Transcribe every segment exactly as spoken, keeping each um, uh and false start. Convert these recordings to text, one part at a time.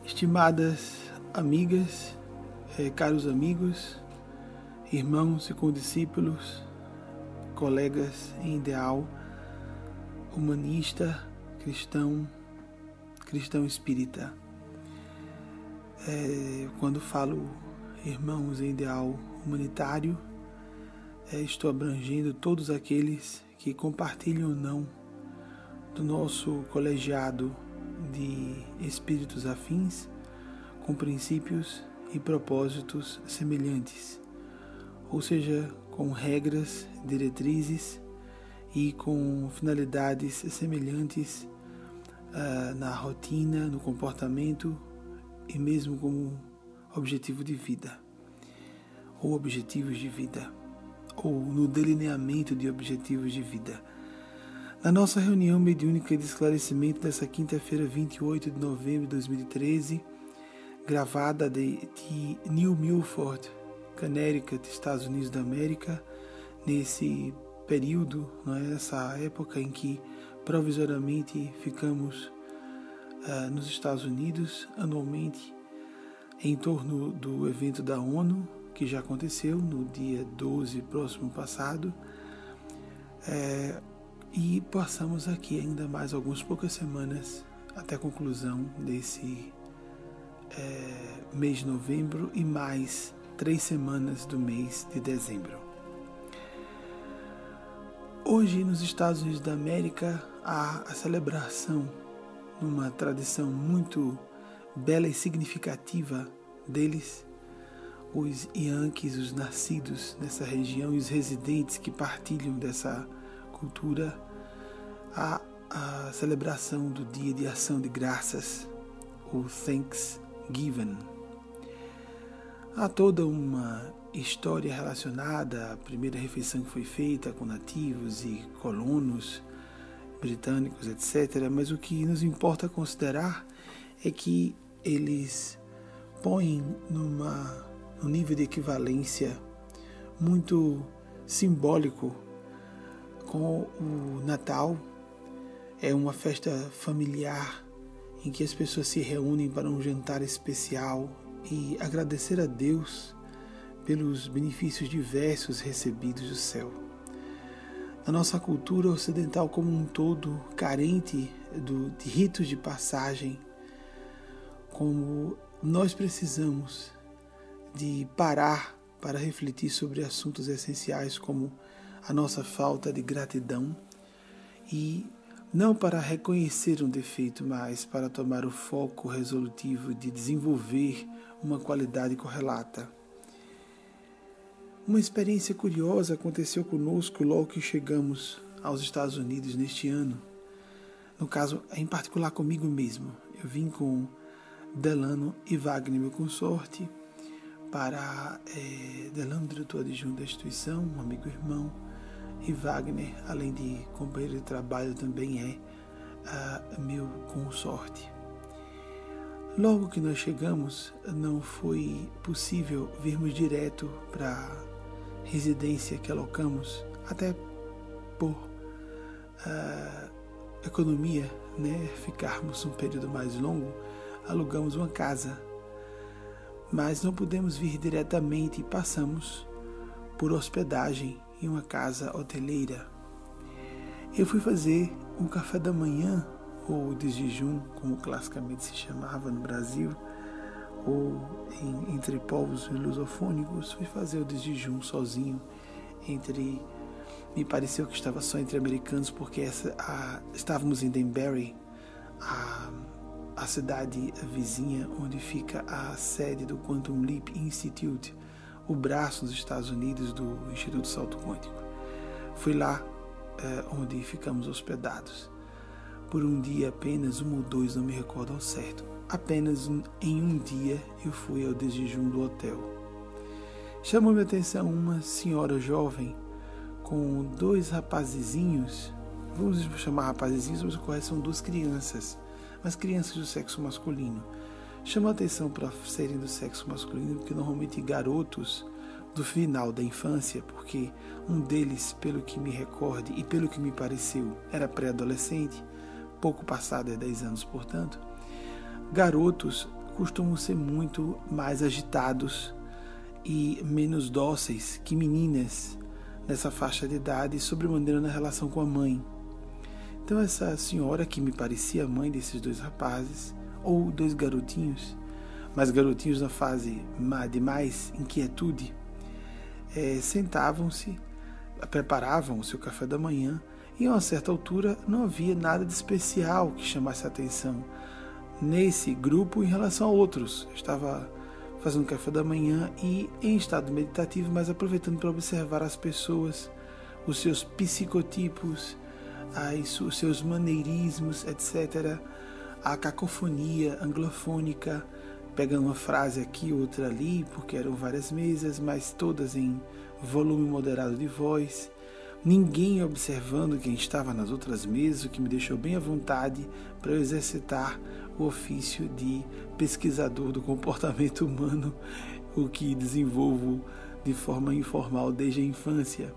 Estimadas amigas, eh, caros amigos, irmãos e condiscípulos, colegas em ideal, humanista, cristão, cristão espírita. É, quando falo irmãos em ideal humanitário, é, estou abrangendo todos aqueles que compartilham ou não do nosso colegiado de espíritos afins, com princípios e propósitos semelhantes, ou seja, com regras, diretrizes e com finalidades semelhantes uh, na rotina, no comportamento e mesmo como objetivo de vida, ou objetivos de vida, ou no delineamento de objetivos de vida. Na nossa reunião mediúnica de esclarecimento dessa quinta-feira, vinte e oito de novembro de dois mil e treze, gravada de, de New Milford, Connecticut, Estados Unidos da América, nesse período, não é, nessa época em que provisoriamente ficamos uh, nos Estados Unidos, anualmente, em torno do evento da ONU, que já aconteceu no dia doze próximo passado, é, e passamos aqui ainda mais algumas poucas semanas até a conclusão desse é, mês de novembro e mais três semanas do mês de dezembro. Hoje, nos Estados Unidos da América, há a celebração, numa tradição muito bela e significativa deles, os Yankees, os nascidos nessa região e os residentes que partilham dessa cultura, a, a celebração do Dia de Ação de Graças, o Thanksgiving. Há toda uma história relacionada à primeira refeição que foi feita com nativos e colonos britânicos, etcétera. Mas o que nos importa considerar é que eles põem numa, num nível de equivalência muito simbólico com o Natal. É uma festa familiar em que as pessoas se reúnem para um jantar especial e agradecer a Deus pelos benefícios diversos recebidos do céu. Na nossa cultura ocidental como um todo, carente do, de ritos de passagem, como nós precisamos de parar para refletir sobre assuntos essenciais como a nossa falta de gratidão, e não para reconhecer um defeito, mas para tomar o foco resolutivo de desenvolver uma qualidade correlata. Uma experiência curiosa aconteceu conosco logo que chegamos aos Estados Unidos neste ano. No caso, em particular comigo mesmo. Eu vim com Delano e Wagner, meu consorte, para é, Delano, diretor adjunto da instituição, um amigo irmão, e Wagner, além de companheiro de trabalho, também é uh, meu consorte. Logo que nós chegamos, não foi possível virmos direto para a residência que alocamos, até por uh, economia, né, ficarmos um período mais longo, alugamos uma casa, mas não pudemos vir diretamente e passamos por hospedagem em uma casa hoteleira. Eu fui fazer um café da manhã, ou de jejum, como classicamente se chamava no Brasil, ou em, entre povos lusofônicos. Fui fazer o de jejum sozinho, entre, me pareceu que estava só entre americanos, porque essa, a, estávamos em Danbury, a, a cidade vizinha onde fica a sede do Quantum Leap Institute, o braço dos Estados Unidos do Instituto Salto Quântico. Fui lá é, onde ficamos hospedados. Por um dia apenas, um ou dois, não me recordo ao certo. Apenas um, em um dia eu fui ao desjejum do hotel. Chamou minha atenção uma senhora jovem com dois rapazizinhos, vamos chamar rapazizinhos, mas o correto são duas crianças, mas crianças do sexo masculino. Chama a atenção para serem do sexo masculino, porque normalmente garotos do final da infância, porque um deles, pelo que me recorde e pelo que me pareceu, era pré-adolescente, pouco passado de dez anos, portanto, garotos costumam ser muito mais agitados e menos dóceis que meninas nessa faixa de idade, sobremaneira na relação com a mãe. Então essa senhora, que me parecia a mãe desses dois rapazes, ou dois garotinhos, mas garotinhos na fase de mais inquietude, é, sentavam-se, preparavam o seu café da manhã, e a uma certa altura não havia nada de especial que chamasse a atenção nesse grupo em relação a outros. Eu estava fazendo café da manhã e em estado meditativo, mas aproveitando para observar as pessoas, os seus psicotipos, as, os seus maneirismos, etcétera, a cacofonia anglofônica, pegando uma frase aqui, outra ali, porque eram várias mesas, mas todas em volume moderado de voz, ninguém observando quem estava nas outras mesas, o que me deixou bem à vontade para eu exercitar o ofício de pesquisador do comportamento humano, o que desenvolvo de forma informal desde a infância.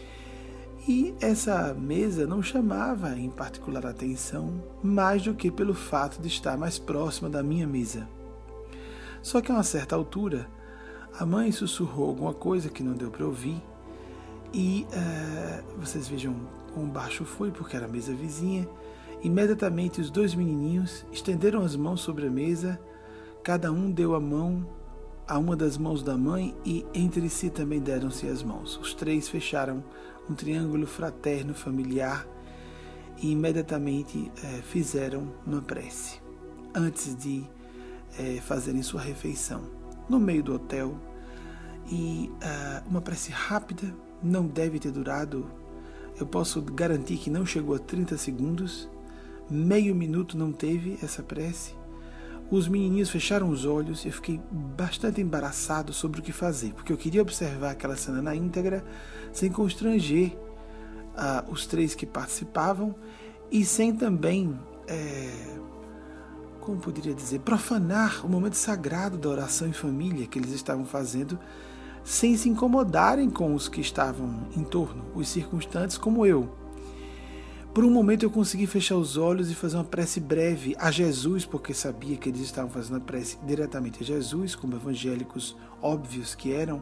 E essa mesa não chamava em particular atenção, mais do que pelo fato de estar mais próxima da minha mesa. Só que a uma certa altura, a mãe sussurrou alguma coisa que não deu para ouvir, e uh, vocês vejam quão baixo foi, porque era a mesa vizinha. Imediatamente os dois menininhos estenderam as mãos sobre a mesa, cada um deu a mão a uma das mãos da mãe e entre si também deram-se as mãos. Os três fecharam um triângulo fraterno familiar e imediatamente eh, fizeram uma prece antes de eh, fazerem sua refeição no meio do hotel. E uh, uma prece rápida, não deve ter durado, eu posso garantir que não chegou a trinta segundos, meio minuto não teve essa prece. Os menininhos fecharam os olhos e eu fiquei bastante embaraçado sobre o que fazer, porque eu queria observar aquela cena na íntegra, sem constranger uh, os três que participavam e sem também, é, como poderia dizer, profanar o momento sagrado da oração em família que eles estavam fazendo, sem se incomodarem com os que estavam em torno, os circunstantes como eu. Por um momento eu consegui fechar os olhos e fazer uma prece breve a Jesus, porque sabia que eles estavam fazendo a prece diretamente a Jesus, como evangélicos óbvios que eram,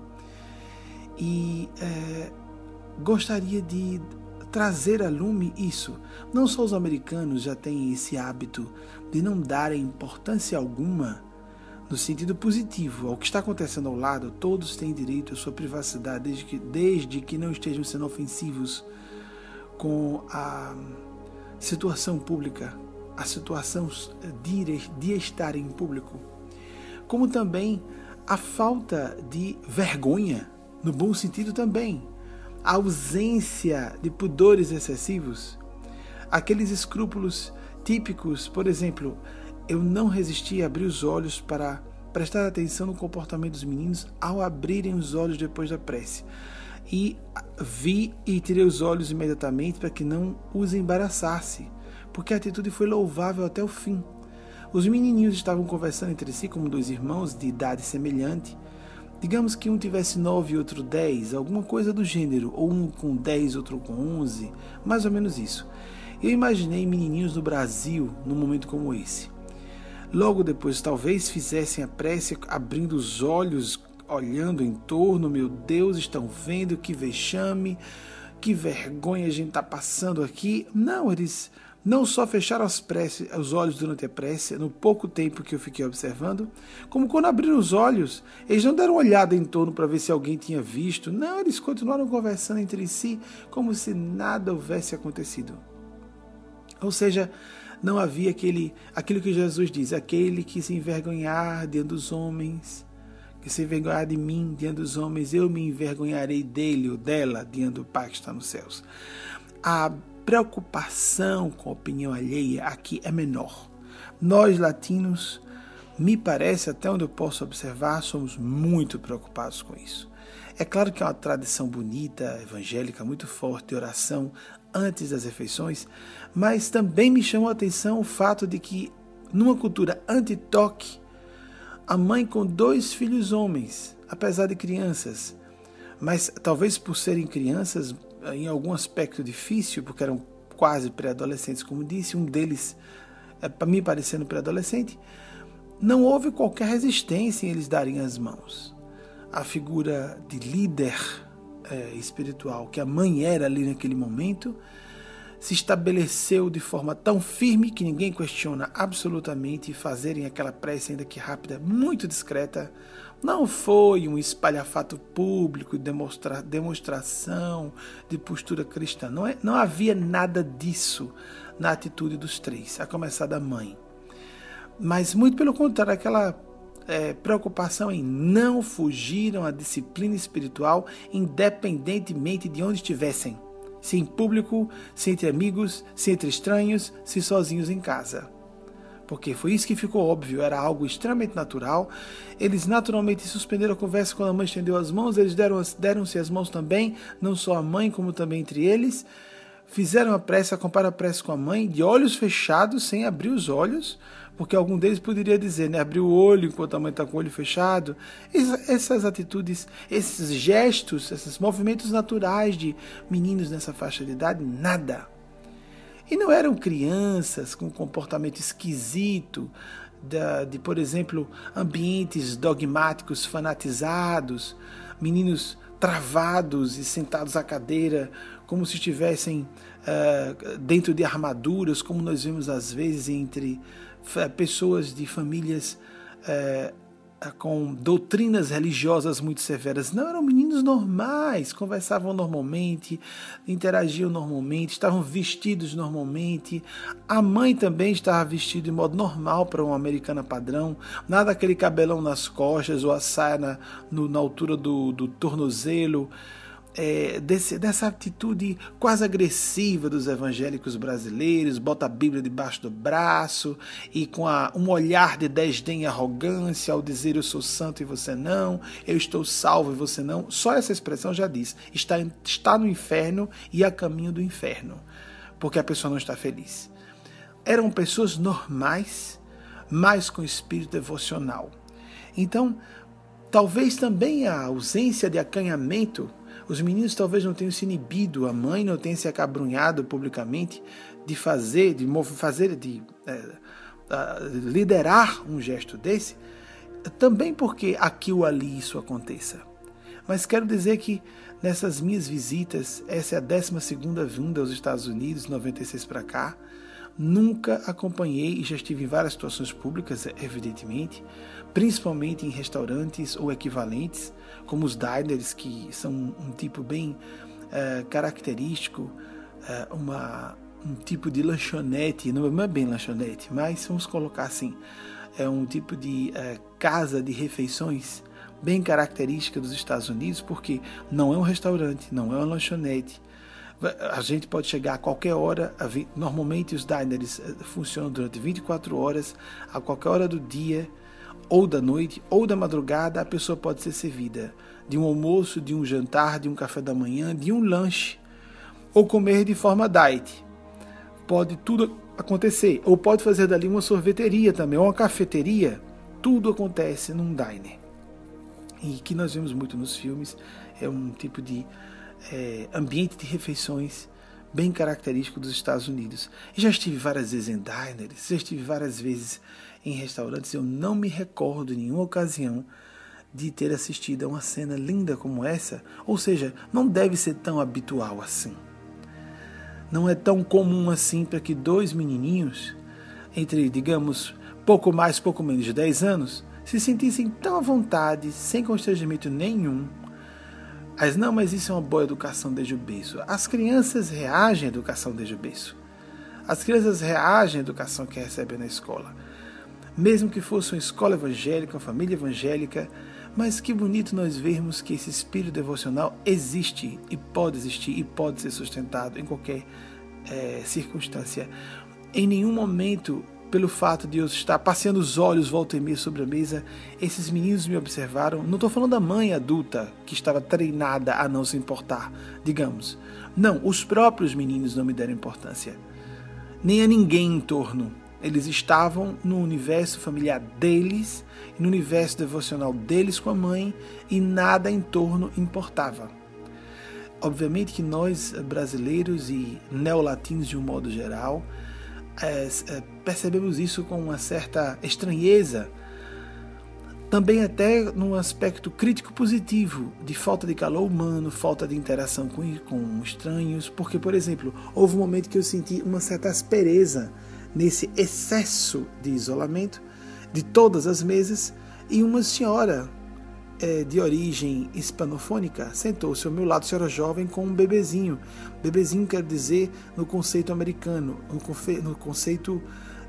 e é, gostaria de trazer a lume isso. Não só os americanos já têm esse hábito de não darem importância alguma no sentido positivo ao que está acontecendo ao lado. Todos têm direito à sua privacidade, desde que, desde que não estejam sendo ofensivos com a situação pública, a situação de, de estar em público, como também a falta de vergonha, no bom sentido também, a ausência de pudores excessivos, aqueles escrúpulos típicos. Por exemplo, eu não resisti a abrir os olhos para prestar atenção no comportamento dos meninos ao abrirem os olhos depois da prece. E vi e tirei os olhos imediatamente para que não os embaraçasse, porque a atitude foi louvável até o fim. Os menininhos estavam conversando entre si como dois irmãos de idade semelhante. Digamos que um tivesse nove e outro dez, alguma coisa do gênero, ou um com dez, outro com onze, mais ou menos isso. Eu imaginei menininhos no Brasil num momento como esse. Logo depois, talvez fizessem a prece abrindo os olhos, olhando em torno. Meu Deus, estão vendo que vexame, que vergonha a gente está passando aqui. Não, eles não só fecharam as prece, os olhos durante a prece, no pouco tempo que eu fiquei observando, como quando abriram os olhos, eles não deram uma olhada em torno para ver se alguém tinha visto. Não, eles continuaram conversando entre si como se nada houvesse acontecido. Ou seja, não havia aquele, aquilo que Jesus diz, aquele que se envergonhar diante dos homens, que se envergonhar de mim diante dos homens, eu me envergonharei dele ou dela diante do Pai que está nos céus. A preocupação com a opinião alheia aqui é menor. Nós, latinos, me parece, até onde eu posso observar, somos muito preocupados com isso. É claro que é uma tradição bonita, evangélica, muito forte, de oração antes das refeições, mas também me chamou a atenção o fato de que, numa cultura anti-toque, a mãe com dois filhos homens, apesar de crianças, mas talvez por serem crianças, em algum aspecto difícil, porque eram quase pré-adolescentes, como disse, um deles, é, para mim parecendo pré-adolescente, não houve qualquer resistência em eles darem as mãos. A figura de líder é, espiritual que a mãe era ali naquele momento se estabeleceu de forma tão firme que ninguém questiona absolutamente, e fazerem aquela prece ainda que rápida, muito discreta, não foi um espalhafato público, demonstra, demonstração de postura cristã. Não, é, não havia nada disso na atitude dos três, a começar da mãe. Mas muito pelo contrário, aquela é, preocupação em não fugiram à disciplina espiritual, independentemente de onde estivessem. Se em público, se entre amigos, se entre estranhos, se sozinhos em casa. Porque foi isso que ficou óbvio, era algo extremamente natural. Eles naturalmente suspenderam a conversa quando a mãe estendeu as mãos, eles deram, deram-se as mãos também, não só a mãe, como também entre eles. Fizeram a prece, comparam a prece com a mãe, de olhos fechados, sem abrir os olhos, porque algum deles poderia dizer, né, abrir o olho enquanto a mãe está com o olho fechado. Essas atitudes, esses gestos, esses movimentos naturais de meninos nessa faixa de idade, nada. E não eram crianças com comportamento esquisito, de, de, por exemplo, ambientes dogmáticos fanatizados, meninos travados e sentados à cadeira, como se estivessem uh, dentro de armaduras, como nós vemos às vezes entre uh, pessoas de famílias uh, uh, com doutrinas religiosas muito severas. Não, eram meninos normais, conversavam normalmente, interagiam normalmente, estavam vestidos normalmente. A mãe também estava vestida de modo normal para uma americana padrão, nada aquele cabelão nas costas ou a saia na, no, na altura do, do tornozelo. É, desse, dessa atitude quase agressiva dos evangélicos brasileiros, bota a Bíblia debaixo do braço e com a, um olhar de desdém e arrogância ao dizer eu sou santo e você não, eu estou salvo e você não. Só essa expressão já diz, está, está no inferno e a caminho do inferno, porque a pessoa não está feliz. Eram pessoas normais, mas com espírito devocional. Então, talvez também a ausência de acanhamento, os meninos talvez não tenham se inibido, a mãe não tenha se acabrunhado publicamente de fazer, de fazer, de é, liderar um gesto desse, também porque aqui ou ali isso aconteça. Mas quero dizer que nessas minhas visitas, essa é a décima segunda vinda aos Estados Unidos, noventa e seis para cá, nunca acompanhei, e já estive em várias situações públicas, evidentemente, principalmente em restaurantes ou equivalentes, como os diners, que são um tipo bem uh, característico, uh, uma, um tipo de lanchonete, não é bem lanchonete, mas vamos colocar assim, é um tipo de uh, casa de refeições bem característica dos Estados Unidos, porque não é um restaurante, não é uma lanchonete. A gente pode chegar a qualquer hora, normalmente os diners funcionam durante vinte e quatro horas, a qualquer hora do dia, ou da noite, ou da madrugada, a pessoa pode ser servida de um almoço, de um jantar, de um café da manhã, de um lanche, ou comer de forma diet. Pode tudo acontecer, ou pode fazer dali uma sorveteria também, ou uma cafeteria, tudo acontece num diner. E que nós vemos muito nos filmes, é um tipo de É, ambiente de refeições bem característico dos Estados Unidos. E já estive várias vezes em diners, já estive várias vezes em restaurantes, eu não me recordo em nenhuma ocasião de ter assistido a uma cena linda como essa, ou seja, não deve ser tão habitual assim. Não é tão comum assim para que dois menininhos, entre, digamos, pouco mais, pouco menos de dez anos, se sentissem tão à vontade, sem constrangimento nenhum. Mas não, mas isso é uma boa educação desde o berço. As crianças reagem à educação desde o berço. As crianças reagem à educação que recebem na escola. Mesmo que fosse uma escola evangélica, uma família evangélica, mas que bonito nós vermos que esse espírito devocional existe e pode existir e pode ser sustentado em qualquer é, circunstância. Em nenhum momento, pelo fato de eu estar passeando os olhos volta e meia sobre a mesa, esses meninos me observaram. Não estou falando da mãe adulta que estava treinada a não se importar, digamos. Não, os próprios meninos não me deram importância. Nem a ninguém em torno. Eles estavam no universo familiar deles, no universo devocional deles com a mãe, e nada em torno importava. Obviamente que nós, brasileiros e neolatinos de um modo geral, É, é, percebemos isso com uma certa estranheza Também até num aspecto crítico positivo, de falta de calor humano, falta de interação com, com estranhos, porque, por exemplo, houve um momento que eu senti uma certa aspereza nesse excesso de isolamento de todas as mesas, e uma senhora é, de origem hispanofônica sentou-se ao meu lado, senhora jovem, com um bebezinho. Bebezinho quer dizer no conceito americano, no, confe, no conceito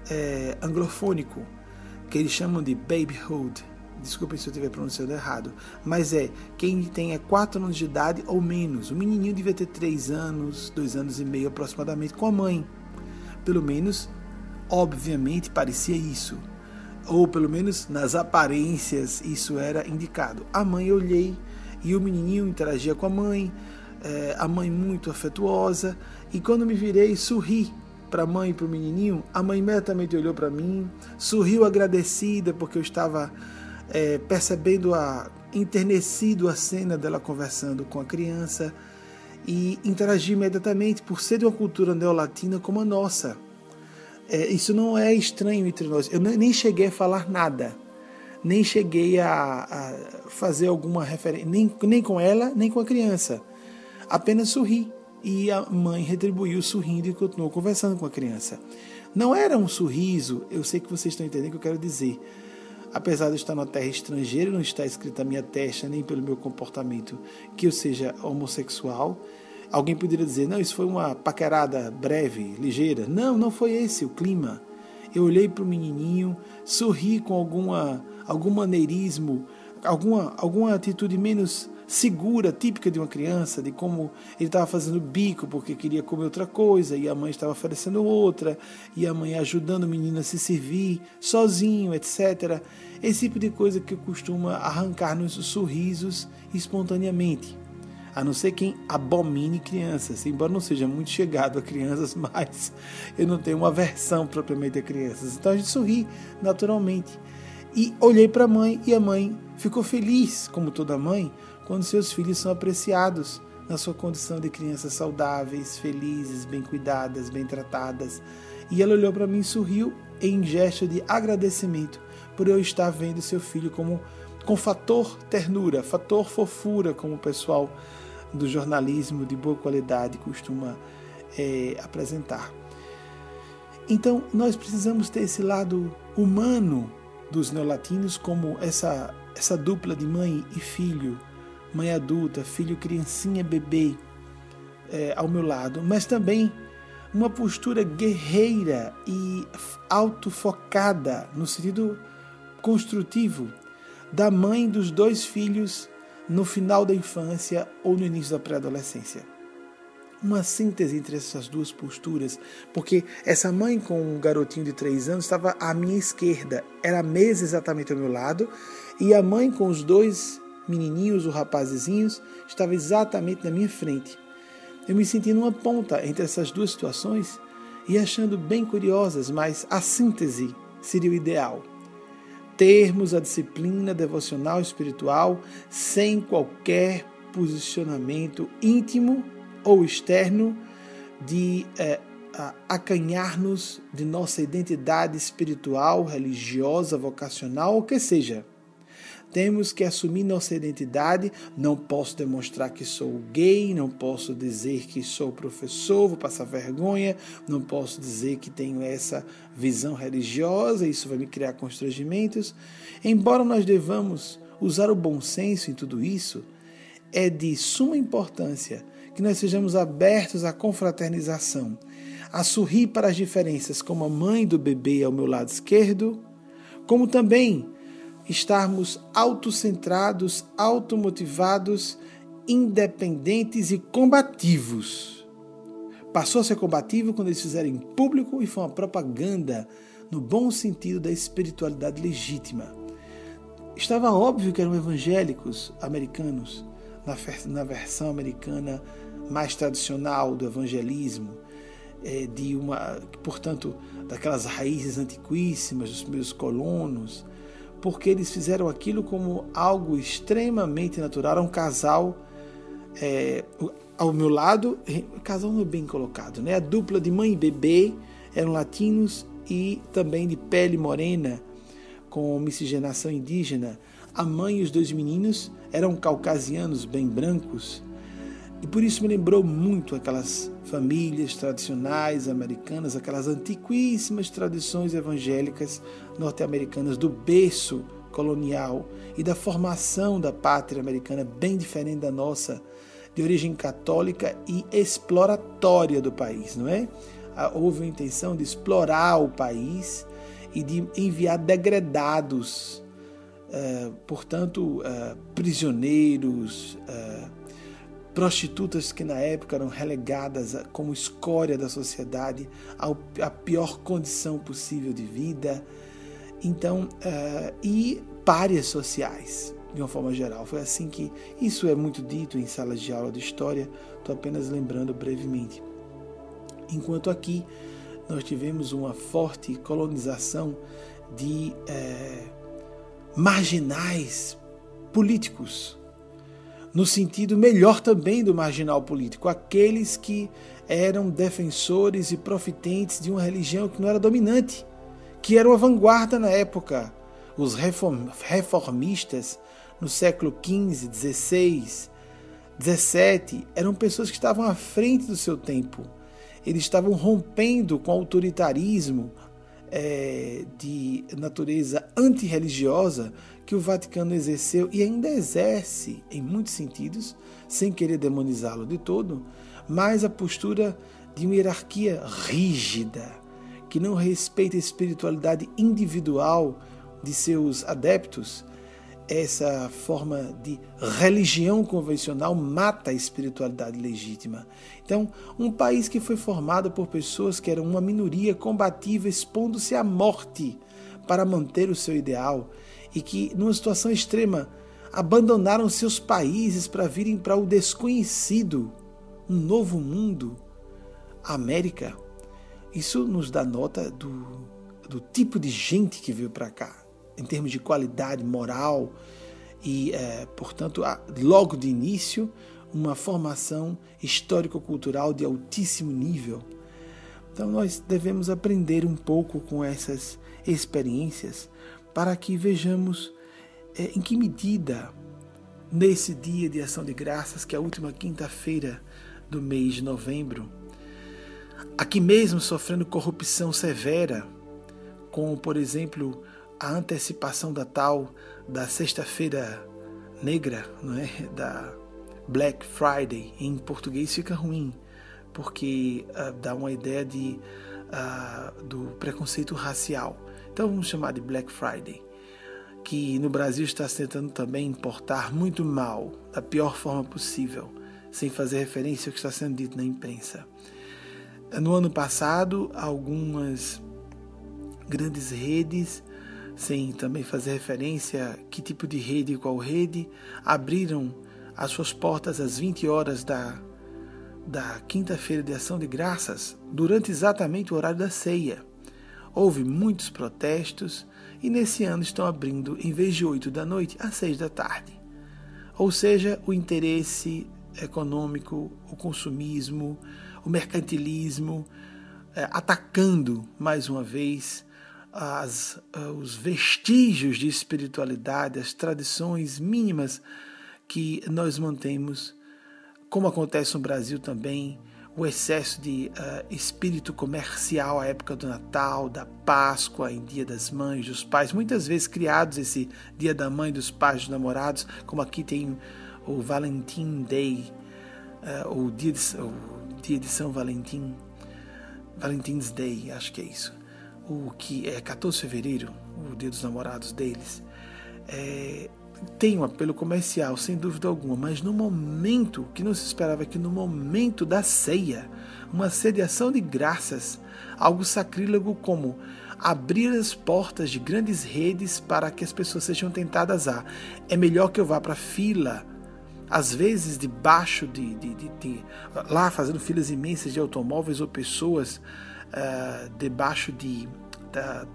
é, anglofônico, que eles chamam de babyhood. Desculpem se eu estiver pronunciando errado, mas é quem tem quatro anos de idade ou menos. O menininho devia ter três anos, dois anos e meio aproximadamente, com a mãe. Pelo menos, obviamente, parecia isso. Ou pelo menos nas aparências isso era indicado. A mãe, eu olhei e o menininho interagia com a mãe, é, a mãe muito afetuosa, e quando me virei, sorri para a mãe e para o menininho. A mãe imediatamente olhou para mim, sorriu agradecida porque eu estava É, percebendo a enternecido a cena dela conversando com a criança, e interagi imediatamente por ser de uma cultura neolatina como a nossa. É, isso não é estranho entre nós. Eu nem cheguei a falar nada, nem cheguei a, a fazer alguma referência, nem, nem com ela, nem com a criança. Apenas sorri, e a mãe retribuiu sorrindo e continuou conversando com a criança. Não era um sorriso, eu sei que vocês estão entendendo o que eu quero dizer. Apesar de eu estar numa terra estrangeira, não está escrito na minha testa, nem pelo meu comportamento, que eu seja homossexual. Alguém poderia dizer, não, isso foi uma paquerada breve, ligeira. Não, não foi esse o clima. Eu olhei para o menininho, sorri com alguma, algum maneirismo, alguma, alguma atitude menos segura, típica de uma criança, de como ele estava fazendo bico porque queria comer outra coisa, e a mãe estava oferecendo outra, e a mãe ajudando o menino a se servir sozinho, etcétera. Esse tipo de coisa que costuma arrancar-nos os sorrisos espontaneamente. A não ser quem abomine crianças, embora não seja muito chegado a crianças, mas eu não tenho uma aversão propriamente a crianças. Então a gente sorri naturalmente. E olhei para a mãe, e a mãe ficou feliz, como toda mãe, quando seus filhos são apreciados na sua condição de crianças saudáveis, felizes, bem cuidadas, bem tratadas. E ela olhou para mim e sorriu em gesto de agradecimento por eu estar vendo seu filho como, com fator ternura, fator fofura, como o pessoal do jornalismo de boa qualidade costuma é, apresentar. Então, nós precisamos ter esse lado humano dos neolatinos, como essa, essa dupla de mãe e filho, mãe adulta, filho criancinha, bebê, é, ao meu lado, mas também uma postura guerreira e autofocada, no sentido construtivo, da mãe dos dois filhos no final da infância ou no início da pré-adolescência. Uma síntese entre essas duas posturas, porque essa mãe com um garotinho de três anos estava à minha esquerda, era a mesa exatamente ao meu lado, e a mãe com os dois menininhos, os rapazezinhos, estava exatamente na minha frente. Eu me senti numa ponta entre essas duas situações e achando bem curiosas, mas a síntese seria o ideal. Termos a disciplina devocional espiritual sem qualquer posicionamento íntimo ou externo de é, acanhar-nos de nossa identidade espiritual, religiosa, vocacional, ou que seja. Temos que assumir nossa identidade. Não posso demonstrar que sou gay, não posso dizer que sou professor, vou passar vergonha, não posso dizer que tenho essa visão religiosa, isso vai me criar constrangimentos. Embora nós devamos usar o bom senso em tudo isso, é de suma importância que nós sejamos abertos à confraternização, a sorrir para as diferenças como a mãe do bebê ao meu lado esquerdo, como também estarmos autocentrados, automotivados, independentes e combativos. Passou a ser combativo quando eles fizeram em público e foi uma propaganda no bom sentido da espiritualidade legítima. Estava óbvio que eram evangélicos americanos, na, na versão americana mais tradicional do evangelismo, é, de uma, portanto, daquelas raízes antiquíssimas dos meus colonos, porque eles fizeram aquilo como algo extremamente natural. Era um casal é, ao meu lado, o casal não é bem colocado, né? A dupla de mãe e bebê eram latinos e também de pele morena, com miscigenação indígena. A mãe e os dois meninos eram caucasianos, bem brancos, e por isso me lembrou muito aquelas famílias tradicionais americanas, aquelas antiquíssimas tradições evangélicas norte-americanas do berço colonial e da formação da pátria americana, bem diferente da nossa, de origem católica e exploratória do país, não é? Houve a intenção de explorar o país e de enviar degredados, uh, portanto, uh, prisioneiros, uh, prostitutas que na época eram relegadas como escória da sociedade, à pior condição possível de vida, então, uh, e párias sociais, de uma forma geral. Foi assim que isso é muito dito em salas de aula de história, estou apenas lembrando brevemente. Enquanto aqui nós tivemos uma forte colonização de eh, marginais políticos, no sentido melhor também do marginal político, aqueles que eram defensores e profitentes de uma religião que não era dominante, que era uma vanguarda na época. Os reformistas no século quinze, dezesseis, dezessete eram pessoas que estavam à frente do seu tempo. Eles estavam rompendo com o autoritarismo é, de natureza antirreligiosa que o Vaticano exerceu e ainda exerce em muitos sentidos, sem querer demonizá-lo de todo, mas a postura de uma hierarquia rígida, que não respeita a espiritualidade individual de seus adeptos. Essa forma de religião convencional mata a espiritualidade legítima. Então, um país que foi formado por pessoas que eram uma minoria combativa, expondo-se à morte para manter o seu ideal, e que, numa situação extrema, abandonaram seus países para virem para o desconhecido, um novo mundo, a América. Isso nos dá nota do, do tipo de gente que veio para cá, em termos de qualidade moral e, é, portanto, logo de início, uma formação histórico-cultural de altíssimo nível. Então nós devemos aprender um pouco com essas experiências para que vejamos é, em que medida, nesse dia de ação de graças, que é a última quinta-feira do mês de novembro, aqui mesmo sofrendo corrupção severa, como, por exemplo, a antecipação da tal da sexta-feira negra, não é? Da Black Friday, em português fica ruim, porque uh, dá uma ideia de, uh, do preconceito racial. Então vamos chamar de Black Friday, que no Brasil está tentando também importar muito mal, da pior forma possível, sem fazer referência ao que está sendo dito na imprensa. No ano passado, algumas grandes redes, sem também fazer referência a que tipo de rede e qual rede, abriram as suas portas às vinte horas da, da quinta-feira de ação de graças, durante exatamente o horário da ceia. Houve muitos protestos e nesse ano estão abrindo, em vez de oito da noite, às seis da tarde. Ou seja, o interesse econômico, o consumismo, o mercantilismo, é, atacando mais uma vez As, os vestígios de espiritualidade, as tradições mínimas que nós mantemos, como acontece no Brasil também, o excesso de uh, espírito comercial à época do Natal, da Páscoa, em Dia das Mães, dos Pais, muitas vezes criados esse Dia da Mãe, dos Pais, dos Namorados, como aqui tem o Valentine Day, uh, o, dia de, o dia de São Valentim, Valentine's Day, acho que é isso. O que é quatorze de fevereiro, o dia dos namorados deles, é, tem um apelo comercial, sem dúvida alguma, mas no momento que não se esperava, que no momento da ceia, uma ceia de ação de graças, algo sacrílego como abrir as portas de grandes redes para que as pessoas sejam tentadas a, é melhor que eu vá para a fila, às vezes debaixo de, de, de, de, lá fazendo filas imensas de automóveis ou pessoas, Uh, debaixo de da,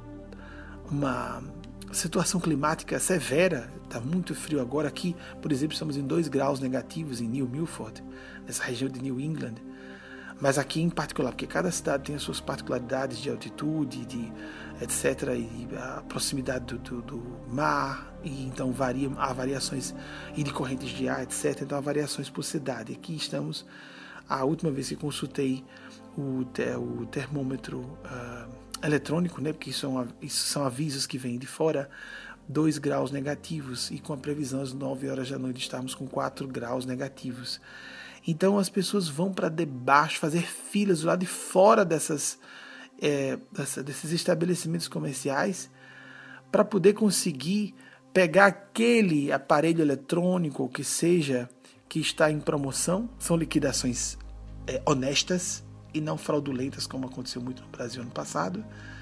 uma situação climática severa. Está muito frio agora aqui, por exemplo, estamos em dois graus negativos em New Milford, nessa região de New England. mas aqui em particular, porque cada cidade tem as suas particularidades de altitude, de etcétera, e a proximidade do, do, do mar, e então varia, há variações, e de correntes de ar, etcétera. Então há variações por cidade. Aqui estamos, a última vez que consultei o, o termômetro uh, eletrônico, né, porque isso são, isso são avisos que vêm de fora, dois graus negativos, e com a previsão às nove horas da noite estarmos com quatro graus negativos. Então as pessoas vão para debaixo, fazer filas do lado de fora dessas, é, dessa, desses estabelecimentos comerciais para poder conseguir pegar aquele aparelho eletrônico, ou que seja, que está em promoção. São liquidações é, honestas e não fraudulentas, como aconteceu muito no Brasil ano passado.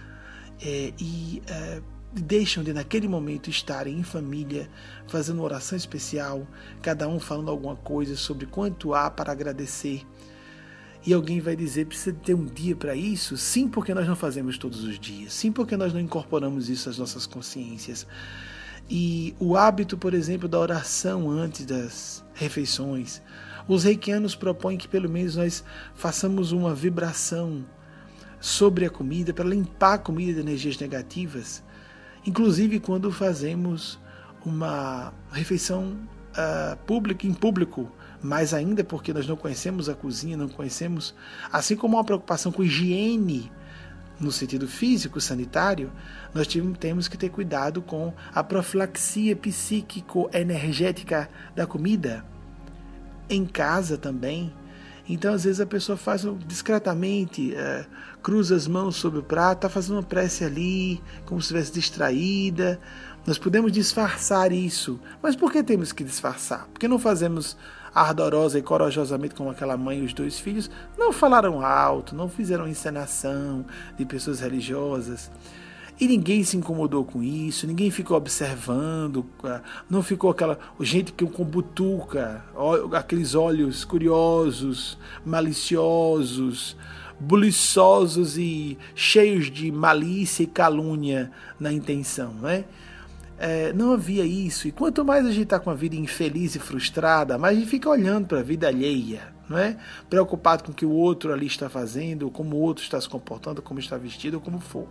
É, e... É, deixam de naquele momento estarem em família, fazendo uma oração especial, cada um falando alguma coisa sobre quanto há para agradecer. E alguém vai dizer, precisa ter um dia para isso? Sim, porque nós não fazemos todos os dias. Sim, porque nós não incorporamos isso às nossas consciências. E o hábito, por exemplo, da oração antes das refeições. Os reikianos propõem que pelo menos nós façamos uma vibração sobre a comida para limpar a comida de energias negativas. Inclusive quando fazemos uma refeição uh, pública, em público, mais ainda porque nós não conhecemos a cozinha, não conhecemos, assim como uma preocupação com higiene no sentido físico, sanitário, nós temos que ter cuidado com a profilaxia psíquico-energética da comida. Em casa também. Então, às vezes, a pessoa faz discretamente, é, cruza as mãos sobre o prato, está fazendo uma prece ali, como se estivesse distraída. Nós podemos disfarçar isso. Mas por que temos que disfarçar? Porque não fazemos ardorosa e corajosamente como aquela mãe e os dois filhos? Não falaram alto, não fizeram encenação de pessoas religiosas. E ninguém se incomodou com isso, ninguém ficou observando, não ficou aquela gente que com butuca, aqueles olhos curiosos, maliciosos, buliçosos e cheios de malícia e calúnia na intenção, né? É, não havia isso. E quanto mais a gente está com a vida infeliz e frustrada, mais a gente fica olhando para a vida alheia, não é? Preocupado com o que o outro ali está fazendo, como o outro está se comportando, como está vestido, como for.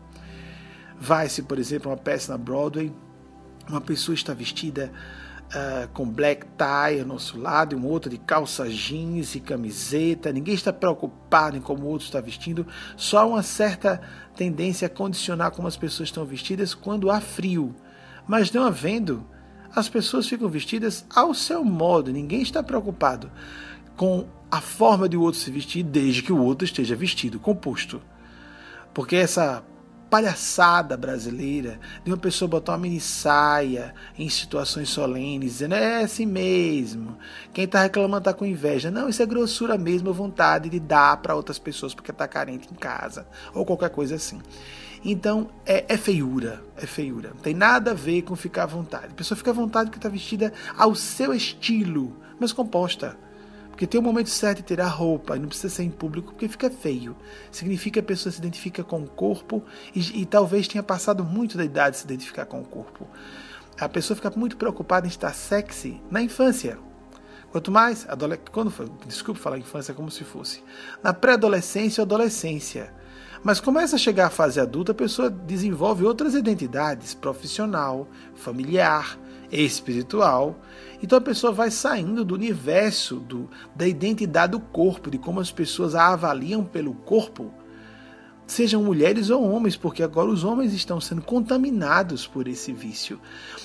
Vai-se, por exemplo, uma peça na Broadway, uma pessoa está vestida uh, com black tie ao nosso lado, e um outro de calça jeans e camiseta, ninguém está preocupado em como o outro está vestindo, só há uma certa tendência a condicionar como as pessoas estão vestidas quando há frio, mas não havendo, as pessoas ficam vestidas ao seu modo, ninguém está preocupado com a forma de o outro se vestir, desde que o outro esteja vestido, composto, porque essa palhaçada brasileira de uma pessoa botar uma mini saia em situações solenes, dizendo é assim mesmo, quem está reclamando está com inveja. Não, isso é grossura mesmo, vontade de dar para outras pessoas porque está carente em casa, ou qualquer coisa assim. Então é, é feiura, é feiura, não tem nada a ver com ficar à vontade. A pessoa fica à vontade porque está vestida ao seu estilo, mas composta. Porque tem o momento certo de tirar a roupa, e não precisa ser em público, porque fica feio. Significa que a pessoa se identifica com o corpo e, e talvez tenha passado muito da idade de se identificar com o corpo. A pessoa fica muito preocupada em estar sexy na infância. Quanto mais, adole... quando foi, desculpe falar infância como se fosse, na pré-adolescência ou adolescência. Mas começa a chegar à fase adulta, a pessoa desenvolve outras identidades, profissional, familiar, espiritual. Então a pessoa vai saindo do universo do, da identidade do corpo, de como as pessoas a avaliam pelo corpo, sejam mulheres ou homens, porque agora os homens estão sendo contaminados por esse vício.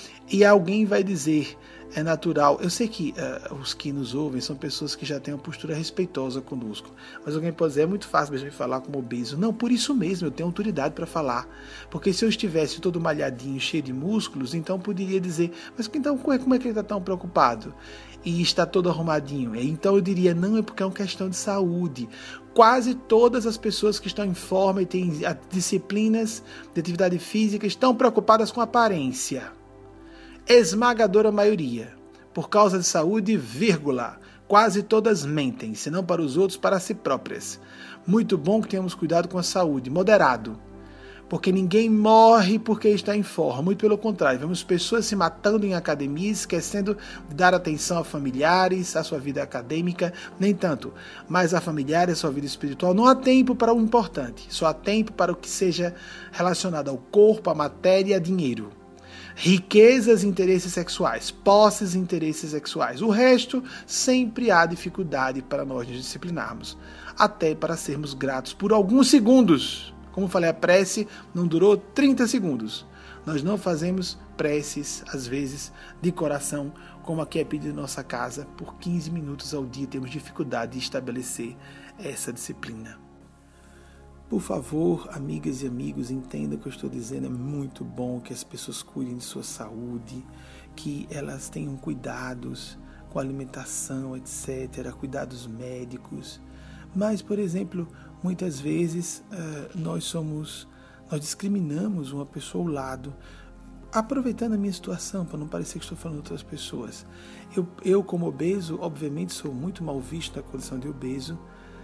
E alguém vai dizer, é natural, eu sei que uh, os que nos ouvem são pessoas que já têm uma postura respeitosa conosco, mas alguém pode dizer, é muito fácil mesmo falar como obeso. Não, por isso mesmo, eu tenho autoridade para falar, porque se eu estivesse todo malhadinho, cheio de músculos, então eu poderia dizer, mas então como é, como é que ele está tão preocupado? E está todo arrumadinho. Então eu diria, não, é porque é uma questão de saúde. Quase todas as pessoas que estão em forma e têm disciplinas de atividade física estão preocupadas com a aparência. Esmagadora maioria, por causa de saúde, vírgula, quase todas mentem, se não para os outros, para si próprias. Muito bom que tenhamos cuidado com a saúde, moderado, Porque ninguém morre porque está em forma. Muito pelo contrário, vemos pessoas se matando em academia, esquecendo de dar atenção a familiares, a sua vida acadêmica, nem tanto. Mas a familiar, a sua vida espiritual, não há tempo para o importante. Só há tempo para o que seja relacionado ao corpo, à matéria e a dinheiro. Riquezas e interesses sexuais, posses e interesses sexuais. O resto, sempre há dificuldade para nós nos disciplinarmos, até para sermos gratos por alguns segundos. Como falei, a prece não durou trinta segundos. Nós não fazemos preces, às vezes, de coração, como aqui é pedido em nossa casa, por quinze minutos ao dia. Temos dificuldade de estabelecer essa disciplina. Por favor, amigas e amigos, entendam o que eu estou dizendo. É muito bom que as pessoas cuidem de sua saúde, que elas tenham cuidados com a alimentação, etcétera, cuidados médicos. Mas, por exemplo, muitas vezes nós somos, nós discriminamos uma pessoa ao lado, aproveitando a minha situação, para não parecer que estou falando de outras pessoas. Eu, eu como obeso, obviamente sou muito mal visto na condição de obeso,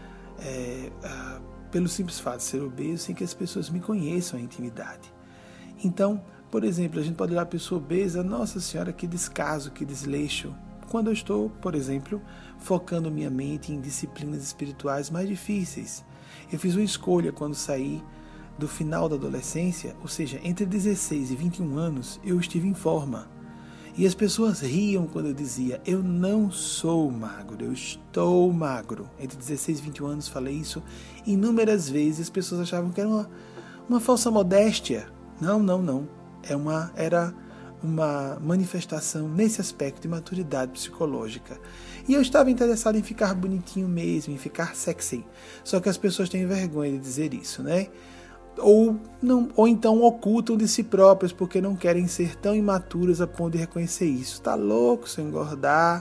é, ah, pelo simples fato de ser obeso, sem que as pessoas me conheçam em intimidade. Então, por exemplo, a gente pode olhar a pessoa obesa, nossa senhora, que descaso, que desleixo. Quando eu estou, por exemplo, focando minha mente em disciplinas espirituais mais difíceis. Eu fiz uma escolha quando saí do final da adolescência, ou seja, entre dezesseis e vinte e um anos, eu estive em forma. E as pessoas riam quando eu dizia, eu não sou magro, eu estou magro. Entre dezesseis e vinte e um anos falei isso inúmeras vezes, as pessoas achavam que era uma, uma falsa modéstia. Não, não, não. É uma, era uma manifestação nesse aspecto de maturidade psicológica. E eu estava interessado em ficar bonitinho mesmo, em ficar sexy. Só que as pessoas têm vergonha de dizer isso, né? Ou, não, ou então ocultam de si próprias porque não querem ser tão imaturas a ponto de reconhecer isso. Tá louco se eu engordar?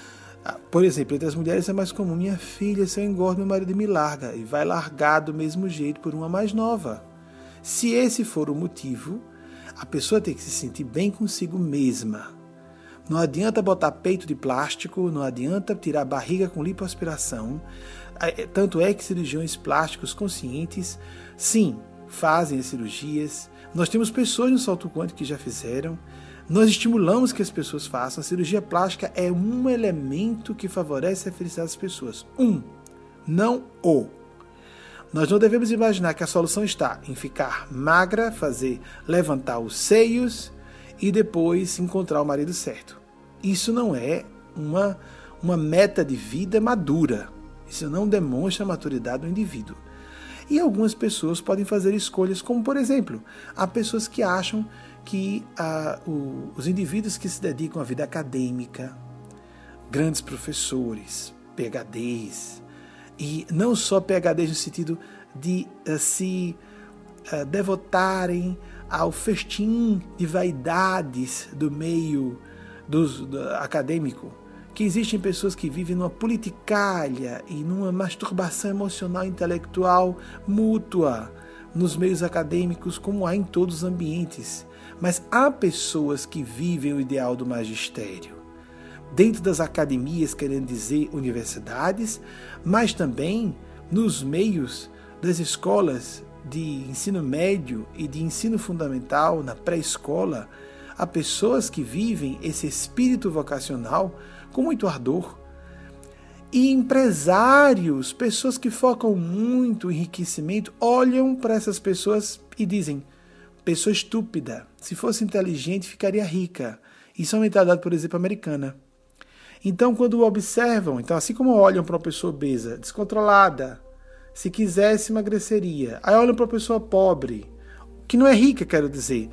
Por exemplo, entre as mulheres é mais comum. Minha filha, se eu engordo, meu marido me larga. E vai largar do mesmo jeito por uma mais nova. Se esse for o motivo, a pessoa tem que se sentir bem consigo mesma. Não adianta botar peito de plástico, não adianta tirar a barriga com lipoaspiração. Tanto é que cirurgiões plásticos conscientes, sim, fazem as cirurgias. Nós temos pessoas no salto quântico que já fizeram. Nós estimulamos que as pessoas façam. A cirurgia plástica é um elemento que favorece a felicidade das pessoas. Um, não o. Nós não devemos imaginar que a solução está em ficar magra, fazer levantar os seios e depois encontrar o marido certo. Isso não é uma, uma meta de vida madura. Isso não demonstra a maturidade do indivíduo. E algumas pessoas podem fazer escolhas, como por exemplo, há pessoas que acham que ah, o, os indivíduos que se dedicam à vida acadêmica, grandes professores, P H Ds, e não só P H Ds no sentido de uh, se uh, devotarem ao festim de vaidades do meio dos, do acadêmico, que existem pessoas que vivem numa politicalha e numa masturbação emocional e intelectual mútua nos meios acadêmicos, como há em todos os ambientes. Mas há pessoas que vivem o ideal do magistério. Dentro das academias, querendo dizer universidades, mas também nos meios das escolas de ensino médio e de ensino fundamental, na pré-escola, há pessoas que vivem esse espírito vocacional com muito ardor. E empresários, pessoas que focam muito em enriquecimento, olham para essas pessoas e dizem, pessoa estúpida, se fosse inteligente ficaria rica. Isso é uma mentalidade, por exemplo, americana. Então, quando observam, então assim como olham para uma pessoa obesa, descontrolada, se quisesse emagreceria. Aí olham para uma pessoa pobre, que não é rica, quero dizer.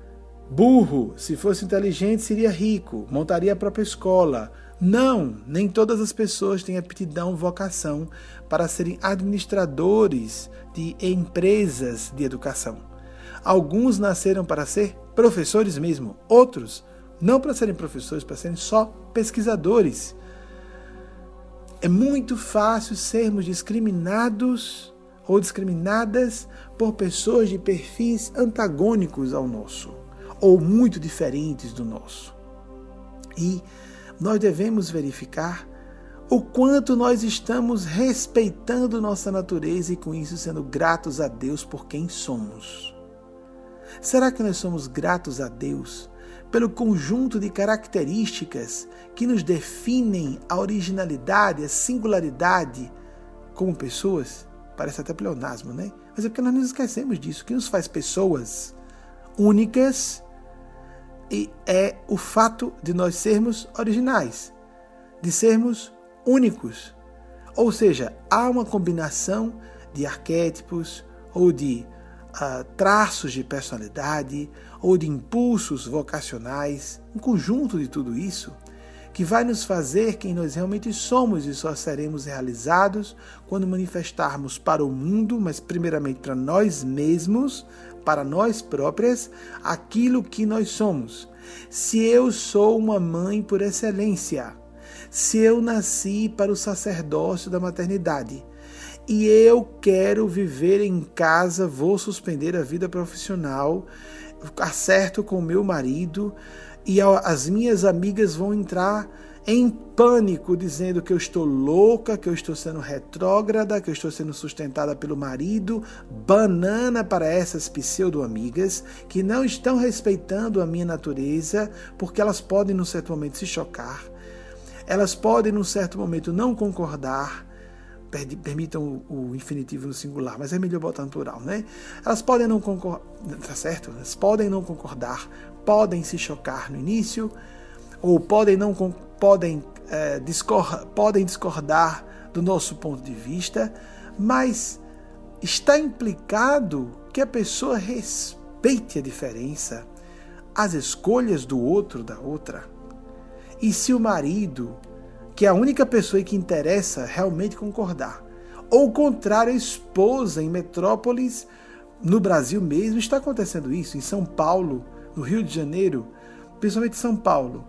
Burro, se fosse inteligente seria rico, montaria a própria escola. Não, nem todas as pessoas têm aptidão, vocação para serem administradores de empresas de educação. Alguns nasceram para ser professores mesmo, outros não para serem professores, para serem só pesquisadores. É muito fácil sermos discriminados ou discriminadas por pessoas de perfis antagônicos ao nosso, ou muito diferentes do nosso. E nós devemos verificar o quanto nós estamos respeitando nossa natureza e com isso sendo gratos a Deus por quem somos. Será que nós somos gratos a Deus pelo conjunto de características que nos definem a originalidade, a singularidade como pessoas? Parece até pleonasmo, né? Mas é porque nós nos esquecemos disso. O que nos faz pessoas únicas e é o fato de nós sermos originais, de sermos únicos. Ou seja, há uma combinação de arquétipos ou de uh, traços de personalidade ou de impulsos vocacionais, um conjunto de tudo isso que vai nos fazer quem nós realmente somos e só seremos realizados quando manifestarmos para o mundo, mas primeiramente para nós mesmos, para nós próprias, aquilo que nós somos. Se eu sou uma mãe por excelência, se eu nasci para o sacerdócio da maternidade e eu quero viver em casa, vou suspender a vida profissional, acerto com o meu marido, e as minhas amigas vão entrar em pânico, dizendo que eu estou louca, que eu estou sendo retrógrada, que eu estou sendo sustentada pelo marido. Banana para essas pseudo-amigas que não estão respeitando a minha natureza, porque elas podem, num certo momento, se chocar. Elas podem, num certo momento, não concordar. Permitam o infinitivo no singular, mas é melhor botar no plural, né? Elas podem não concordar, tá certo? Elas podem não concordar, podem se chocar no início, ou podem não podem, é, discor, podem discordar do nosso ponto de vista, mas está implicado que a pessoa respeite a diferença, as escolhas do outro, da outra. E se o marido, que é a única pessoa que interessa realmente concordar, ou o contrário, a esposa em metrópoles, no Brasil mesmo, está acontecendo isso, em São Paulo, no Rio de Janeiro, principalmente São Paulo.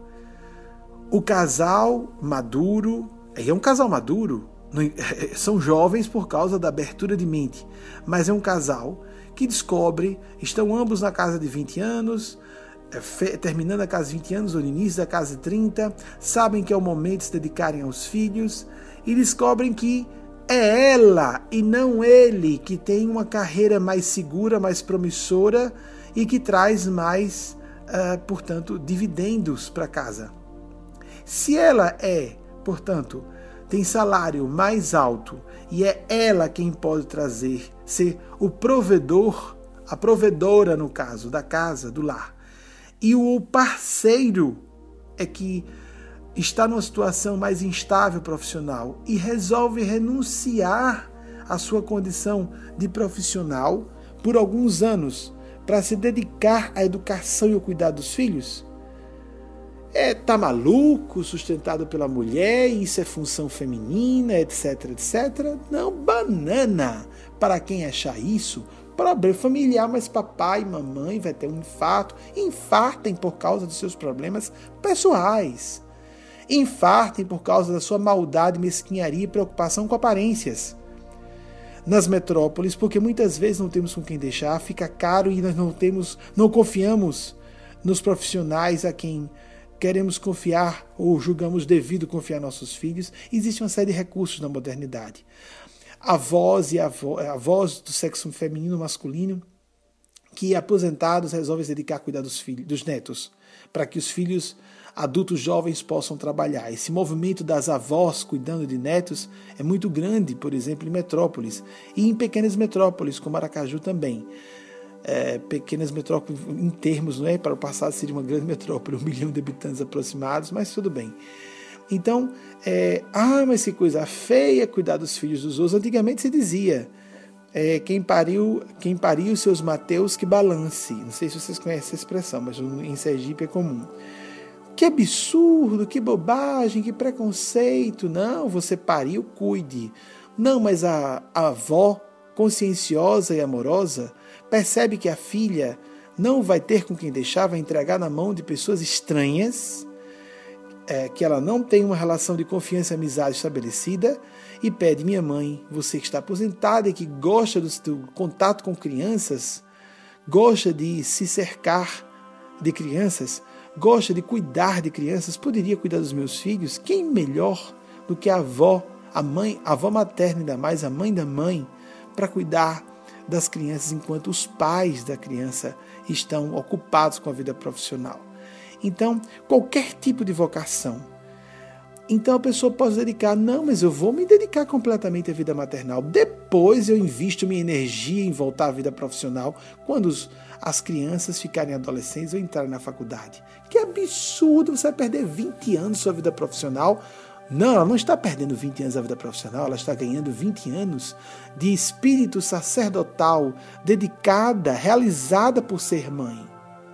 O casal maduro, é um casal maduro, são jovens por causa da abertura de mente, mas é um casal que descobre, estão ambos na casa de vinte anos, terminando a casa de vinte anos, ou no início da casa de trinta, sabem que é o momento de se dedicarem aos filhos e descobrem que é ela e não ele que tem uma carreira mais segura, mais promissora e que traz mais, uh, portanto, dividendos para casa. Se ela é, portanto, tem salário mais alto e é ela quem pode trazer, ser o provedor, a provedora, no caso, da casa, do lar, e o parceiro é que está numa situação mais instável profissional e resolve renunciar à sua condição de profissional por alguns anos para se dedicar à educação e ao cuidado dos filhos, é, tá maluco, sustentado pela mulher, isso é função feminina, etc, etcétera. Não, banana! Para quem achar isso, problema familiar, mas papai e mamãe vai ter um infarto. Infartem por causa dos seus problemas pessoais. Infartem por causa da sua maldade, mesquinharia e preocupação com aparências. Nas metrópoles, porque muitas vezes não temos com quem deixar, fica caro e nós não temos, não confiamos nos profissionais a quem queremos confiar ou julgamos devido confiar nossos filhos. Existe uma série de recursos na modernidade. Avós e avó, avós do sexo feminino e masculino que aposentados resolvem se dedicar a cuidar dos filhos, dos netos, para que os filhos adultos jovens possam trabalhar. Esse movimento das avós cuidando de netos é muito grande, por exemplo, em metrópoles e em pequenas metrópoles, como Aracaju também. É, pequenas metrópoles em termos, não é? Para o passado seria uma grande metrópole, um milhão de habitantes aproximados, mas tudo bem. Então, é, ah, mas que coisa feia cuidar dos filhos dos outros. Antigamente se dizia, é, quem pariu, quem pariu seus Mateus que balance. Não sei se vocês conhecem essa expressão, mas em Sergipe é comum. Que absurdo, que bobagem, que preconceito. Não, você pariu, cuide. Não, mas a, a avó, conscienciosa e amorosa, percebe que a filha não vai ter com quem deixar, vai entregar na mão de pessoas estranhas, é, que ela não tem uma relação de confiança e amizade estabelecida, e pede, minha mãe, você que está aposentada e que gosta do, do contato com crianças, gosta de se cercar de crianças, gosta de cuidar de crianças, poderia cuidar dos meus filhos? Quem melhor do que a avó, a mãe, a avó materna ainda mais, a mãe da mãe, para cuidar das crianças enquanto os pais da criança estão ocupados com a vida profissional. Então, qualquer tipo de vocação. Então a pessoa pode dedicar, não, mas eu vou me dedicar completamente à vida maternal. Depois eu invisto minha energia em voltar à vida profissional quando os, as crianças ficarem adolescentes ou entrarem na faculdade. Que absurdo, você vai perder vinte anos da sua vida profissional. Não, ela não está perdendo vinte anos da vida profissional, ela está ganhando vinte anos de espírito sacerdotal, dedicada, realizada por ser mãe.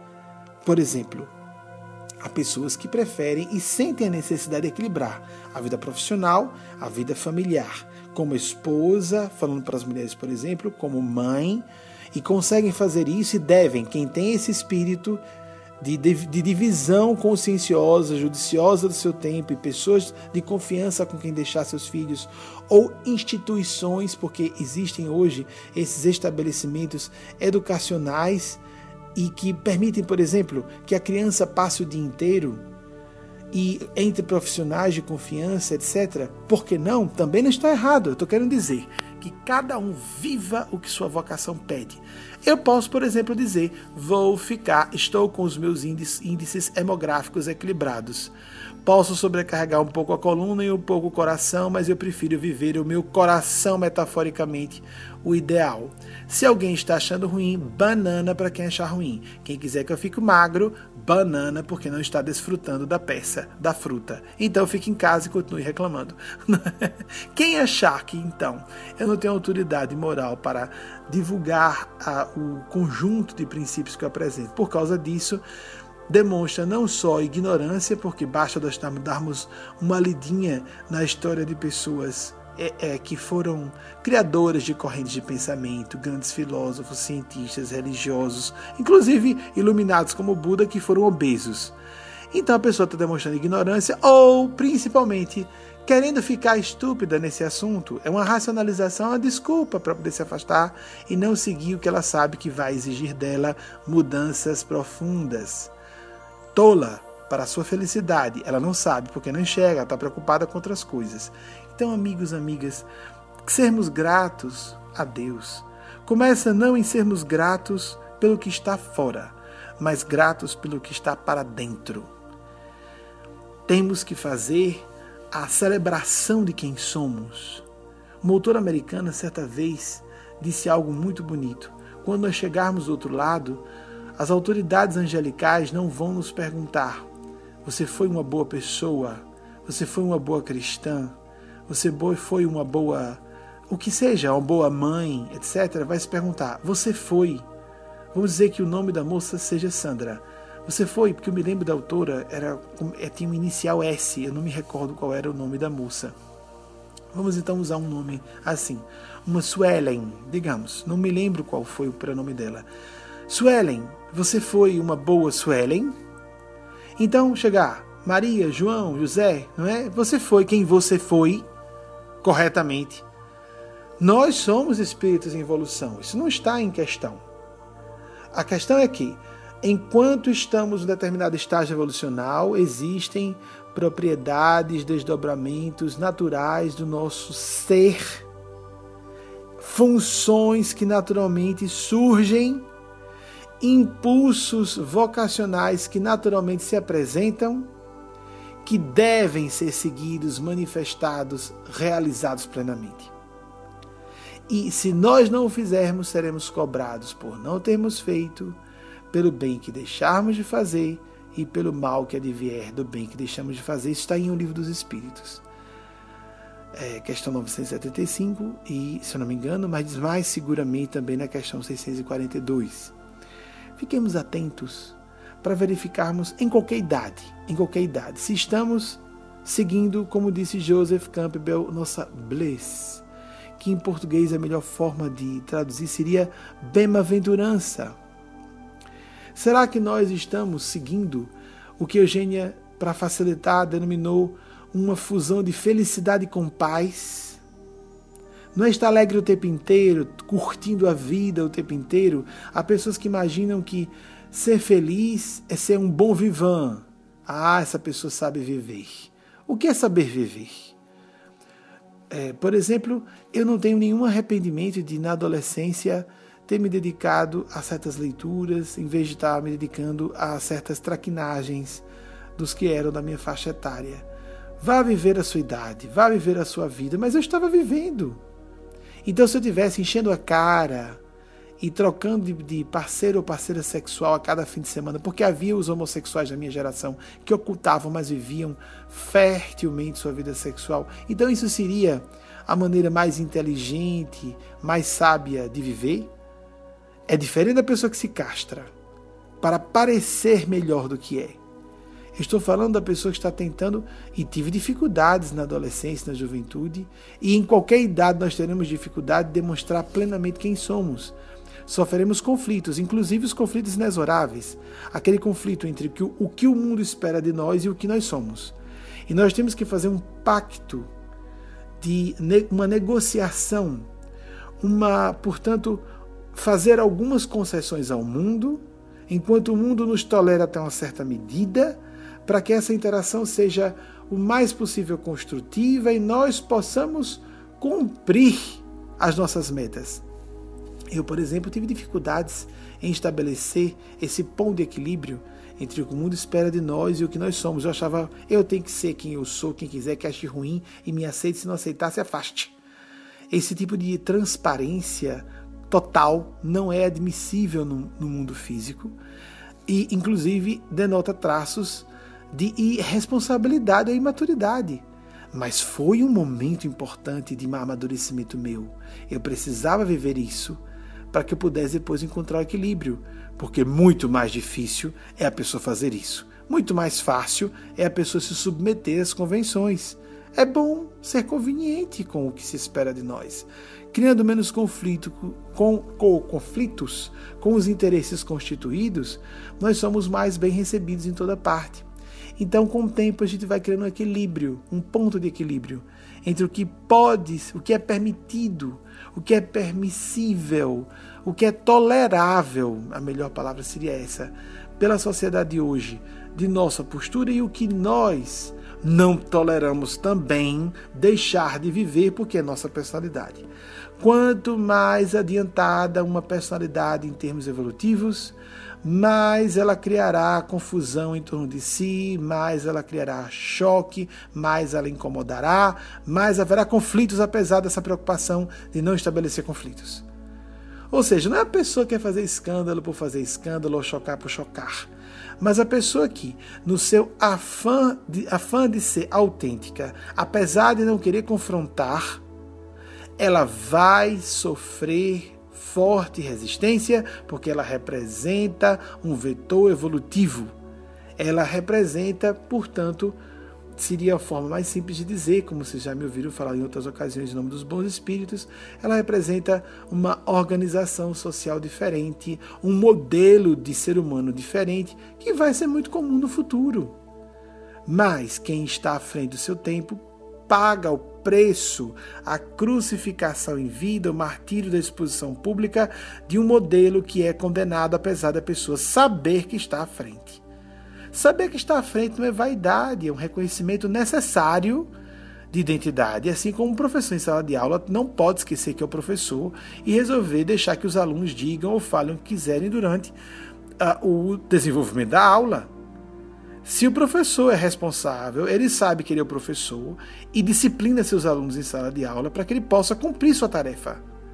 Por exemplo, há pessoas que preferem e sentem a necessidade de equilibrar a vida profissional, a vida familiar, como esposa, falando para as mulheres, por exemplo, como mãe, e conseguem fazer isso e devem, quem tem esse espírito de, de, de divisão conscienciosa, judiciosa do seu tempo, e pessoas de confiança com quem deixar seus filhos, ou instituições, porque existem hoje esses estabelecimentos educacionais e que permitem, por exemplo, que a criança passe o dia inteiro e entre profissionais de confiança, etcétera. Por que não? Também não está errado. Eu estou querendo dizer que cada um viva o que sua vocação pede. Eu posso, por exemplo, dizer, vou ficar, estou com os meus índices hemográficos equilibrados. Posso sobrecarregar um pouco a coluna e um pouco o coração, mas eu prefiro viver o meu coração metaforicamente, o ideal. Se alguém está achando ruim, banana para quem achar ruim. Quem quiser que eu fique magro, banana porque não está desfrutando da peça, da fruta. Então fique em casa e continue reclamando. Quem achar que, então, eu não tenho autoridade moral para divulgar a, o conjunto de princípios que eu apresento, por causa disso, demonstra não só ignorância, porque basta nós darmos uma lidinha na história de pessoas é, é, que foram criadoras de correntes de pensamento, grandes filósofos, cientistas, religiosos, inclusive iluminados como Buda, que foram obesos. Então a pessoa está demonstrando ignorância ou, principalmente, querendo ficar estúpida nesse assunto. É uma racionalização, uma desculpa para poder se afastar e não seguir o que ela sabe que vai exigir dela mudanças profundas. Tola para a sua felicidade. Ela não sabe porque não enxerga, está preocupada com outras coisas. Então, amigos, amigas, sermos gratos a Deus começa não em sermos gratos pelo que está fora, mas gratos pelo que está para dentro. Temos que fazer a celebração de quem somos. Uma autora americana, certa vez, disse algo muito bonito. Quando nós chegarmos do outro lado, as autoridades angelicais não vão nos perguntar: você foi uma boa pessoa? Você foi uma boa cristã? Você foi uma boa... o que seja, uma boa mãe, etcétera. Vai se perguntar: você foi? Vamos dizer que o nome da moça seja Sandra. Você foi? Porque eu me lembro da autora, era, tinha um inicial S, eu não me recordo qual era o nome da moça. Vamos então usar um nome assim. Uma Suelen, digamos. Não me lembro qual foi o prenome dela. Suelen, você foi uma boa Suelen? Então, chegar, Maria, João, José, não é? Você foi quem você foi, corretamente. Nós somos espíritos em evolução, isso não está em questão. A questão é que, enquanto estamos em determinado estágio evolucional, existem propriedades, desdobramentos naturais do nosso ser, funções que naturalmente surgem, impulsos vocacionais que naturalmente se apresentam, que devem ser seguidos, manifestados, realizados plenamente. E se nós não o fizermos, seremos cobrados por não termos feito, pelo bem que deixarmos de fazer e pelo mal que advier do bem que deixamos de fazer. Isso está em O Livro dos Espíritos. É, questão novecentos e setenta e cinco e, se eu não me engano, mas mais seguramente também na questão seiscentos e quarenta e dois. Fiquemos atentos para verificarmos em qualquer idade, em qualquer idade, se estamos seguindo, como disse Joseph Campbell, nossa bliss, que em português a melhor forma de traduzir seria bem-aventurança. Será que nós estamos seguindo o que Eugênia, para facilitar, denominou uma fusão de felicidade com paz? Não é estar alegre o tempo inteiro, curtindo a vida o tempo inteiro? Há pessoas que imaginam que ser feliz é ser um bom vivant. Ah, essa pessoa sabe viver. O que é saber viver? É, por exemplo, eu não tenho nenhum arrependimento de, na adolescência, ter me dedicado a certas leituras, em vez de estar me dedicando a certas traquinagens dos que eram da minha faixa etária. Vá viver a sua idade, vá viver a sua vida, mas eu estava vivendo. Então, se eu estivesse enchendo a cara e trocando de, de parceiro ou parceira sexual a cada fim de semana, porque havia os homossexuais da minha geração que ocultavam, mas viviam fertilmente sua vida sexual, então isso seria a maneira mais inteligente, mais sábia de viver? É diferente da pessoa que se castra para parecer melhor do que é. Eu estou falando da pessoa que está tentando, e tive dificuldades na adolescência, na juventude, e em qualquer idade nós teremos dificuldade de demonstrar plenamente quem somos. Sofreremos conflitos, inclusive os conflitos inexoráveis, aquele conflito entre o que o, o que o mundo espera de nós e o que nós somos. E nós temos que fazer um pacto, de uma negociação, uma, portanto, fazer algumas concessões ao mundo, enquanto o mundo nos tolera até uma certa medida, para que essa interação seja o mais possível construtiva e nós possamos cumprir as nossas metas. Eu, por exemplo, tive dificuldades em estabelecer esse ponto de equilíbrio entre o que o mundo espera de nós e o que nós somos. Eu achava, eu tenho que ser quem eu sou, quem quiser que ache ruim e me aceite, se não aceitar, se afaste. Esse tipo de transparência total não é admissível no, no mundo físico e, inclusive, denota traços de irresponsabilidade ou imaturidade. Mas foi um momento importante de amadurecimento meu. Eu precisava viver isso para que eu pudesse depois encontrar o equilíbrio, porque muito mais difícil é a pessoa fazer isso. Muito mais fácil é a pessoa se submeter às convenções. É bom ser conveniente com o que se espera de nós, criando menos conflito, com, com conflitos com os interesses constituídos, nós somos mais bem recebidos em toda parte. Então, com o tempo, a gente vai criando um equilíbrio, um ponto de equilíbrio entre o que pode, o que é permitido, o que é permissível, o que é tolerável, a melhor palavra seria essa, pela sociedade de hoje, de nossa postura, e o que nós não toleramos também deixar de viver porque é nossa personalidade. Quanto mais adiantada uma personalidade em termos evolutivos, mais ela criará confusão em torno de si, mais ela criará choque, mais ela incomodará, mais haverá conflitos, apesar dessa preocupação de não estabelecer conflitos. Ou seja, não é a pessoa que quer fazer escândalo por fazer escândalo ou chocar por chocar, mas a pessoa que, no seu afã de, afã de ser autêntica, apesar de não querer confrontar, ela vai sofrer forte resistência, porque ela representa um vetor evolutivo. Ela representa, portanto, seria a forma mais simples de dizer, como vocês já me ouviram falar em outras ocasiões em nome dos bons espíritos, ela representa uma organização social diferente, um modelo de ser humano diferente, que vai ser muito comum no futuro. Mas quem está à frente do seu tempo paga o preço, a crucificação em vida, o martírio da exposição pública de um modelo que é condenado, apesar da pessoa saber que está à frente. Saber que está à frente não é vaidade, é um reconhecimento necessário de identidade, assim como um professor em sala de aula não pode esquecer que é o professor e resolver deixar que os alunos digam ou falem o que quiserem durante uh, o desenvolvimento da aula. Se o professor é responsável, ele sabe que ele é o professor e disciplina seus alunos em sala de aula para que ele possa cumprir sua tarefa.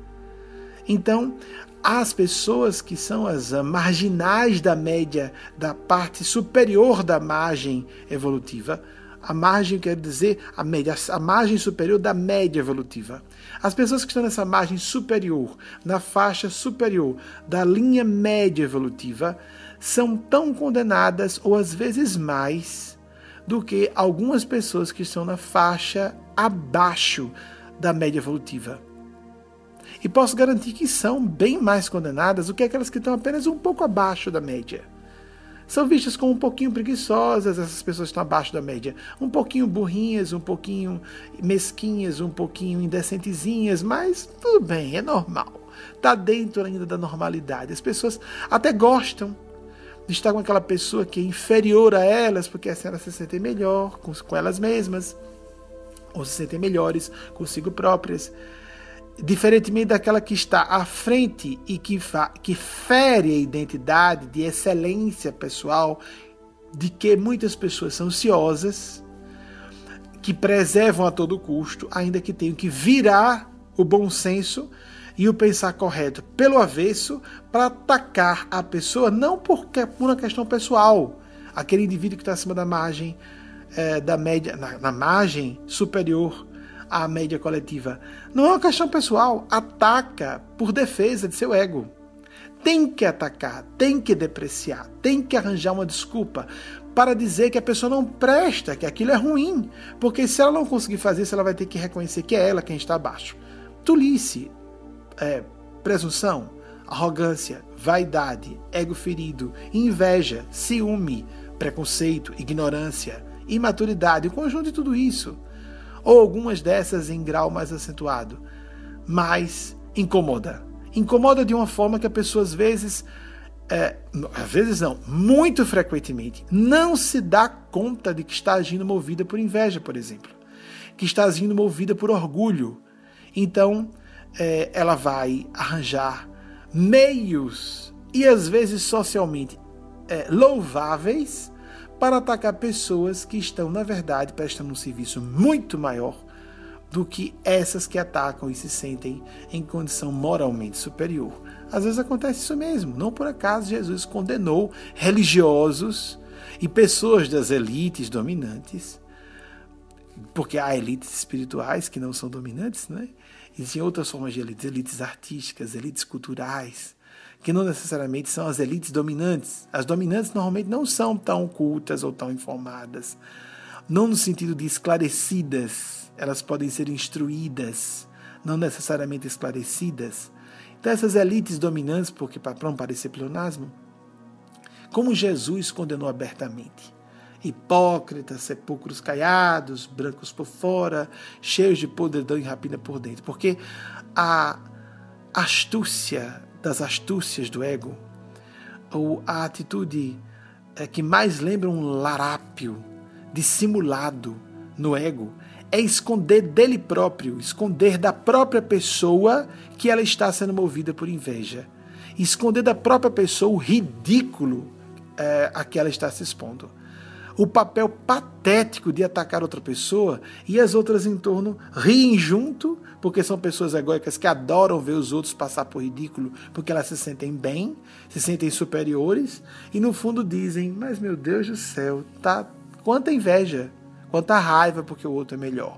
Então, as pessoas que são as marginais da média, da parte superior da margem evolutiva, a margem, quer dizer, a, média, a margem superior da média evolutiva. As pessoas que estão nessa margem superior, na faixa superior da linha média evolutiva, são tão condenadas, ou às vezes mais, do que algumas pessoas que estão na faixa abaixo da média evolutiva. E posso garantir que são bem mais condenadas do que aquelas que estão apenas um pouco abaixo da média. São vistas como um pouquinho preguiçosas, essas pessoas que estão abaixo da média. Um pouquinho burrinhas, um pouquinho mesquinhas, um pouquinho indecentezinhas, mas tudo bem, é normal. Está dentro ainda da normalidade. As pessoas até gostam de estar com aquela pessoa que é inferior a elas, porque assim elas se sentem melhor com, com elas mesmas. ou se sentem melhores consigo próprias. Diferentemente daquela que está à frente e que, fa- que fere a identidade de excelência pessoal, de que muitas pessoas são ansiosas, que preservam a todo custo, ainda que tenham que virar o bom senso e o pensar correto pelo avesso para atacar a pessoa, não porque, por uma questão pessoal. Aquele indivíduo que está acima da margem, é, da média, na, na margem superior à média coletiva. Não é uma questão pessoal, ataca por defesa de seu ego. Tem que atacar, tem que depreciar, tem que arranjar uma desculpa para dizer que a pessoa não presta, que aquilo é ruim. Porque se ela não conseguir fazer isso, ela vai ter que reconhecer que é ela quem está abaixo. Tolice, é, presunção, arrogância, vaidade, ego ferido, inveja, ciúme, preconceito, ignorância, imaturidade, o conjunto de tudo isso. Ou algumas dessas em grau mais acentuado. Mas incomoda. Incomoda de uma forma que a pessoa às vezes, é, às vezes não, muito frequentemente, não se dá conta de que está agindo movida por inveja, por exemplo. Que está agindo movida por orgulho. Então, é, ela vai arranjar meios, e às vezes socialmente é, louváveis, para atacar pessoas que estão, na verdade, prestando um serviço muito maior do que essas que atacam e se sentem em condição moralmente superior. Às vezes acontece isso mesmo. Não por acaso Jesus condenou religiosos e pessoas das elites dominantes, porque há elites espirituais que não são dominantes, né? Existem outras formas de elites, elites artísticas, elites culturais, que não necessariamente são as elites dominantes. As dominantes normalmente não são tão cultas ou tão informadas, não no sentido de esclarecidas, elas podem ser instruídas, não necessariamente esclarecidas. Então essas elites dominantes, porque para não parecer pleonasmo, como Jesus condenou abertamente, hipócritas, sepulcros caiados, brancos por fora, cheios de podridão e rapina por dentro, porque a astúcia das astúcias do ego, ou a atitude é, que mais lembra um larápio dissimulado no ego, é esconder dele próprio, esconder da própria pessoa que ela está sendo movida por inveja, esconder da própria pessoa o ridículo é, a que ela está se expondo. O papel patético de atacar outra pessoa e as outras em torno riem junto, porque são pessoas egóicas que adoram ver os outros passar por ridículo, porque elas se sentem bem, se sentem superiores, e no fundo dizem, mas meu Deus do céu, tá, quanta inveja, quanta raiva porque o outro é melhor,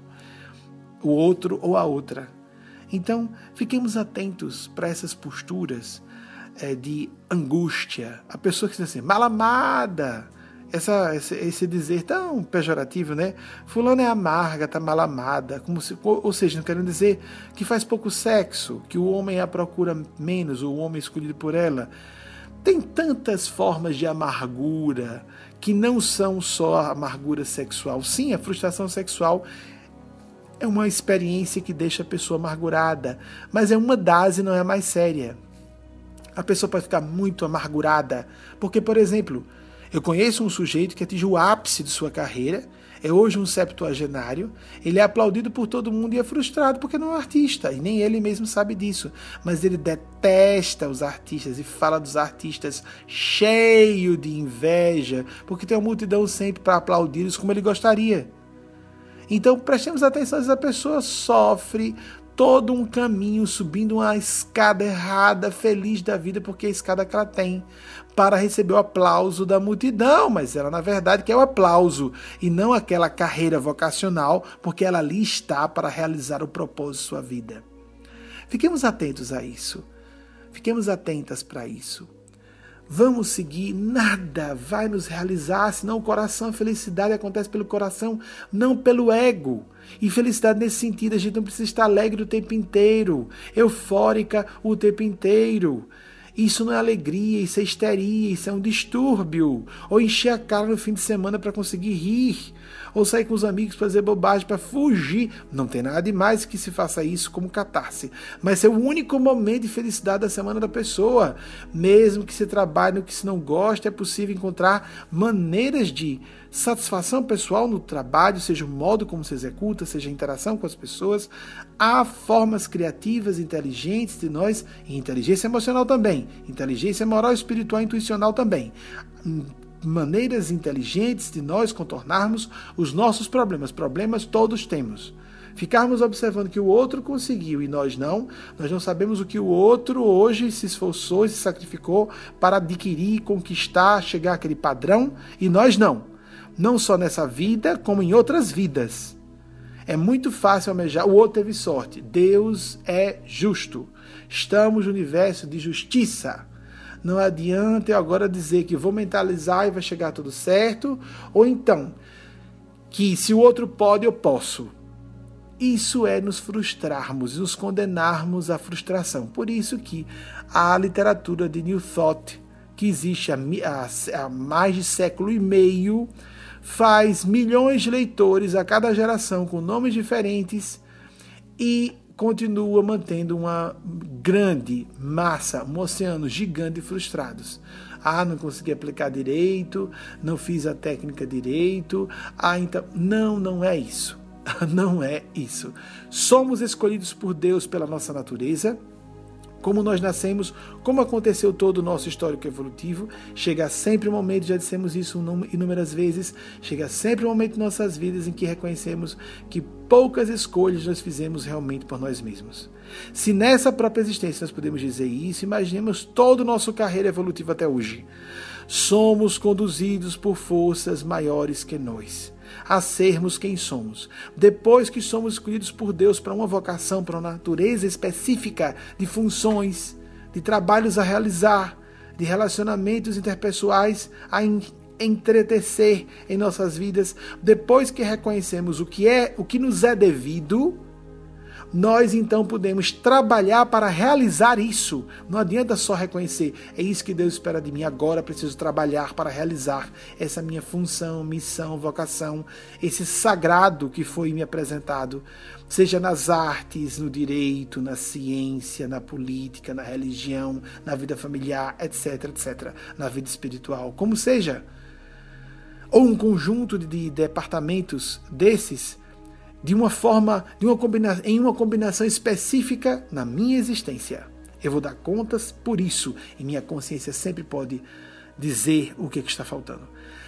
o outro ou a outra. Então, fiquemos atentos para essas posturas é, de angústia. A pessoa que diz assim, mal amada, Essa, esse, esse dizer tão pejorativo, né? Fulano é amarga, tá mal amada, como se, ou seja, não querendo dizer que faz pouco sexo, que o homem a procura menos, o homem escolhido por ela. Tem tantas formas de amargura que não são só a amargura sexual. Sim, a frustração sexual é uma experiência que deixa a pessoa amargurada, mas é uma das e não é a mais séria. A pessoa pode ficar muito amargurada, porque, por exemplo, eu conheço um sujeito que atingiu o ápice de sua carreira, é hoje um septuagenário, ele é aplaudido por todo mundo e é frustrado porque não é um artista, e nem ele mesmo sabe disso, mas ele detesta os artistas e fala dos artistas cheio de inveja, porque tem uma multidão sempre para aplaudi-los como ele gostaria. Então prestemos atenção, se a pessoa sofre todo um caminho subindo uma escada errada, feliz da vida, porque é a escada que ela tem, para receber o aplauso da multidão, mas ela na verdade quer o aplauso e não aquela carreira vocacional, porque ela ali está para realizar o propósito de sua vida. Fiquemos atentos a isso, fiquemos atentas para isso. Vamos seguir, nada vai nos realizar, senão o coração, a felicidade acontece pelo coração, não pelo ego. E felicidade nesse sentido, a gente não precisa estar alegre o tempo inteiro, eufórica o tempo inteiro. Isso não é alegria, isso é histeria, isso é um distúrbio. Ou encher a cara no fim de semana para conseguir rir. Ou sair com os amigos para fazer bobagem, para fugir. Não tem nada de mais que se faça isso como catarse. Mas é o único momento de felicidade da semana da pessoa. Mesmo que se trabalhe no que se não gosta, é possível encontrar maneiras de satisfação pessoal no trabalho, seja o modo como se executa, seja a interação com as pessoas. Há formas criativas, inteligentes de nós, e inteligência emocional também, inteligência moral, espiritual e intuicional também. Maneiras inteligentes de nós contornarmos os nossos problemas. Problemas todos temos. Ficarmos observando que o outro conseguiu e nós não, nós não sabemos o que o outro hoje se esforçou e se sacrificou para adquirir, conquistar, chegar àquele padrão, e nós não. Não só nessa vida, como em outras vidas. É muito fácil almejar. O outro teve sorte. Deus é justo. Estamos no universo de justiça. Não adianta eu agora dizer que vou mentalizar e vai chegar tudo certo, ou então que se o outro pode, eu posso. Isso é nos frustrarmos, nos condenarmos à frustração. Por isso que a literatura de New Thought, que existe há, há, há mais de século e meio, faz milhões de leitores a cada geração com nomes diferentes e continua mantendo uma grande massa, um oceano gigante de frustrados. Ah, não consegui aplicar direito, não fiz a técnica direito. Ah, então... Não, não é isso. Não é isso. Somos escolhidos por Deus pela nossa natureza. Como nós nascemos, como aconteceu todo o nosso histórico evolutivo, chega sempre um momento, já dissemos isso inúmeras vezes, chega sempre um momento em nossas vidas em que reconhecemos que poucas escolhas nós fizemos realmente por nós mesmos. Se nessa própria existência nós podemos dizer isso, imaginemos toda a nossa carreira evolutiva até hoje. Somos conduzidos por forças maiores que nós a sermos quem somos. Depois que somos escolhidos por Deus para uma vocação, para uma natureza específica de funções, de trabalhos a realizar, de relacionamentos interpessoais a entretecer em nossas vidas, depois que reconhecemos o que é, o que nos é devido, nós então podemos trabalhar para realizar isso. Não adianta só reconhecer, é isso que Deus espera de mim, agora preciso trabalhar para realizar essa minha função, missão, vocação, esse sagrado que foi me apresentado, seja nas artes, no direito, na ciência, na política, na religião, na vida familiar, etc, etcétera, na vida espiritual, como seja, ou um conjunto de departamentos desses, de uma forma, de uma combina, em uma combinação específica na minha existência. Eu vou dar contas por isso, e minha consciência sempre pode dizer o que, que está faltando.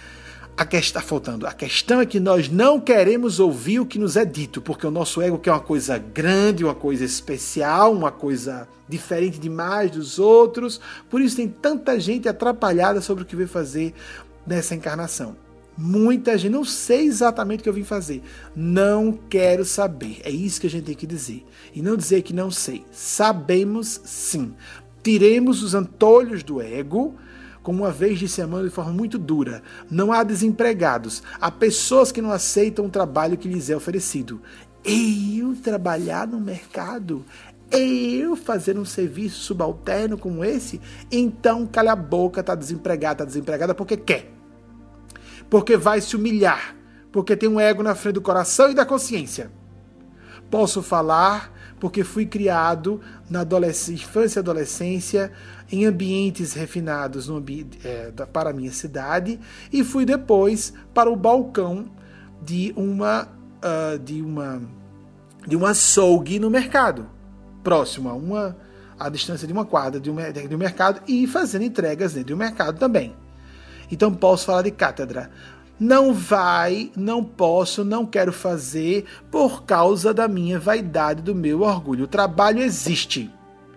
A que está faltando. A questão é que nós não queremos ouvir o que nos é dito, porque o nosso ego quer uma coisa grande, uma coisa especial, uma coisa diferente demais dos outros. Por isso tem tanta gente atrapalhada sobre o que veio fazer nessa encarnação. Muita gente, não sei exatamente o que eu vim fazer, não quero saber, é isso que a gente tem que dizer, e não dizer que não sei, sabemos sim, tiremos os antolhos do ego, como uma vez disse Emmanuel de forma muito dura, não há desempregados, há pessoas que não aceitam o trabalho que lhes é oferecido. Eu trabalhar no mercado? Eu fazer um serviço subalterno como esse? Então cala a boca, está desempregado, está desempregada porque quer. Porque vai se humilhar, porque tem um ego na frente do coração e da consciência. Posso falar porque fui criado na infância e adolescência em ambientes refinados no ambiente, é, para a minha cidade e fui depois para o balcão de uma, uh, de uma, de um açougue no mercado, próximo a uma a distância de uma quadra de um, de um mercado e fazendo entregas dentro do mercado também. Então posso falar de cátedra. Não vai, não posso, não quero fazer por causa da minha vaidade, do meu orgulho. O trabalho existe.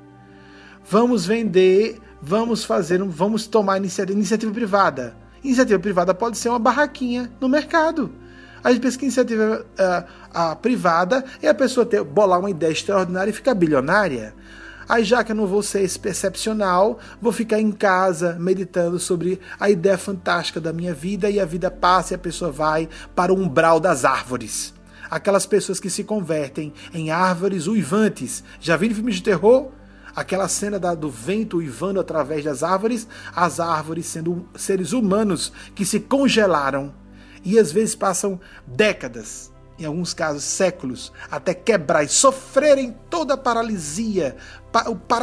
Vamos vender, vamos fazer, vamos tomar iniciativa, iniciativa privada. Iniciativa privada pode ser uma barraquinha no mercado. A gente pensa que iniciativa uh, uh, privada é a pessoa ter, bolar uma ideia extraordinária e ficar bilionária. Aí já que eu não vou ser excepcional, vou ficar em casa meditando sobre a ideia fantástica da minha vida e a vida passa e a pessoa vai para o umbral das árvores. Aquelas pessoas que se convertem em árvores uivantes. Já viram filmes de terror? Aquela cena da, do vento uivando através das árvores, as árvores sendo seres humanos que se congelaram e às vezes passam décadas, em alguns casos séculos, até quebrar e sofrerem toda a paralisia, o parasitismo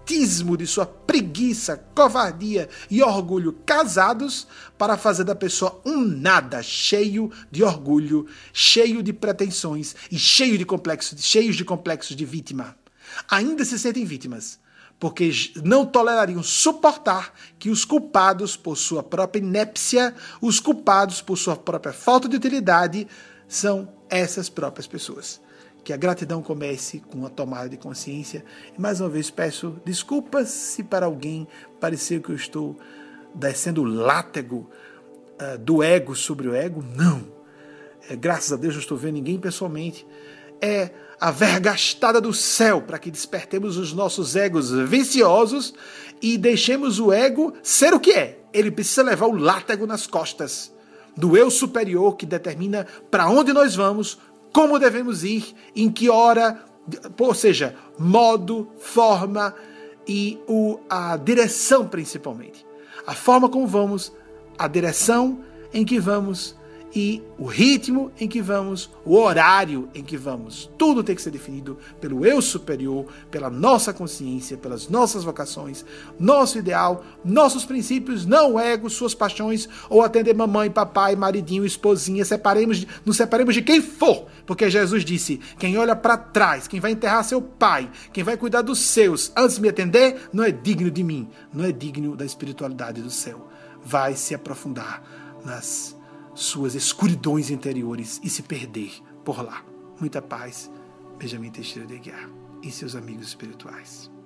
egotismo, de sua preguiça, covardia e orgulho casados para fazer da pessoa um nada, cheio de orgulho, cheio de pretensões e cheio de complexos, cheios de complexos de vítima. Ainda se sentem vítimas, porque não tolerariam suportar que os culpados por sua própria inépcia, os culpados por sua própria falta de utilidade, são essas próprias pessoas. Que a gratidão comece com a tomada de consciência. E mais uma vez peço desculpas se para alguém pareceu que eu estou descendo o látego uh, do ego sobre o ego. Não. É, graças a Deus não estou vendo ninguém pessoalmente. É a vergastada do céu para que despertemos os nossos egos viciosos e deixemos o ego ser o que é. Ele precisa levar o látego nas costas do eu superior que determina para onde nós vamos, como devemos ir, em que hora, ou seja, modo, forma e o, a direção principalmente. A forma como vamos, a direção em que vamos e o ritmo em que vamos, o horário em que vamos. Tudo tem que ser definido pelo eu superior, pela nossa consciência, pelas nossas vocações, nosso ideal, nossos princípios, não o ego, suas paixões, ou atender mamãe, papai, maridinho, esposinha, separemos, nos separemos de quem for, porque Jesus disse, quem olha para trás, quem vai enterrar seu pai, quem vai cuidar dos seus, antes de me atender, não é digno de mim, não é digno da espiritualidade do céu. Vai se aprofundar nas suas escuridões interiores e se perder por lá. Muita paz, Benjamin Teixeira de Aguiar e seus amigos espirituais.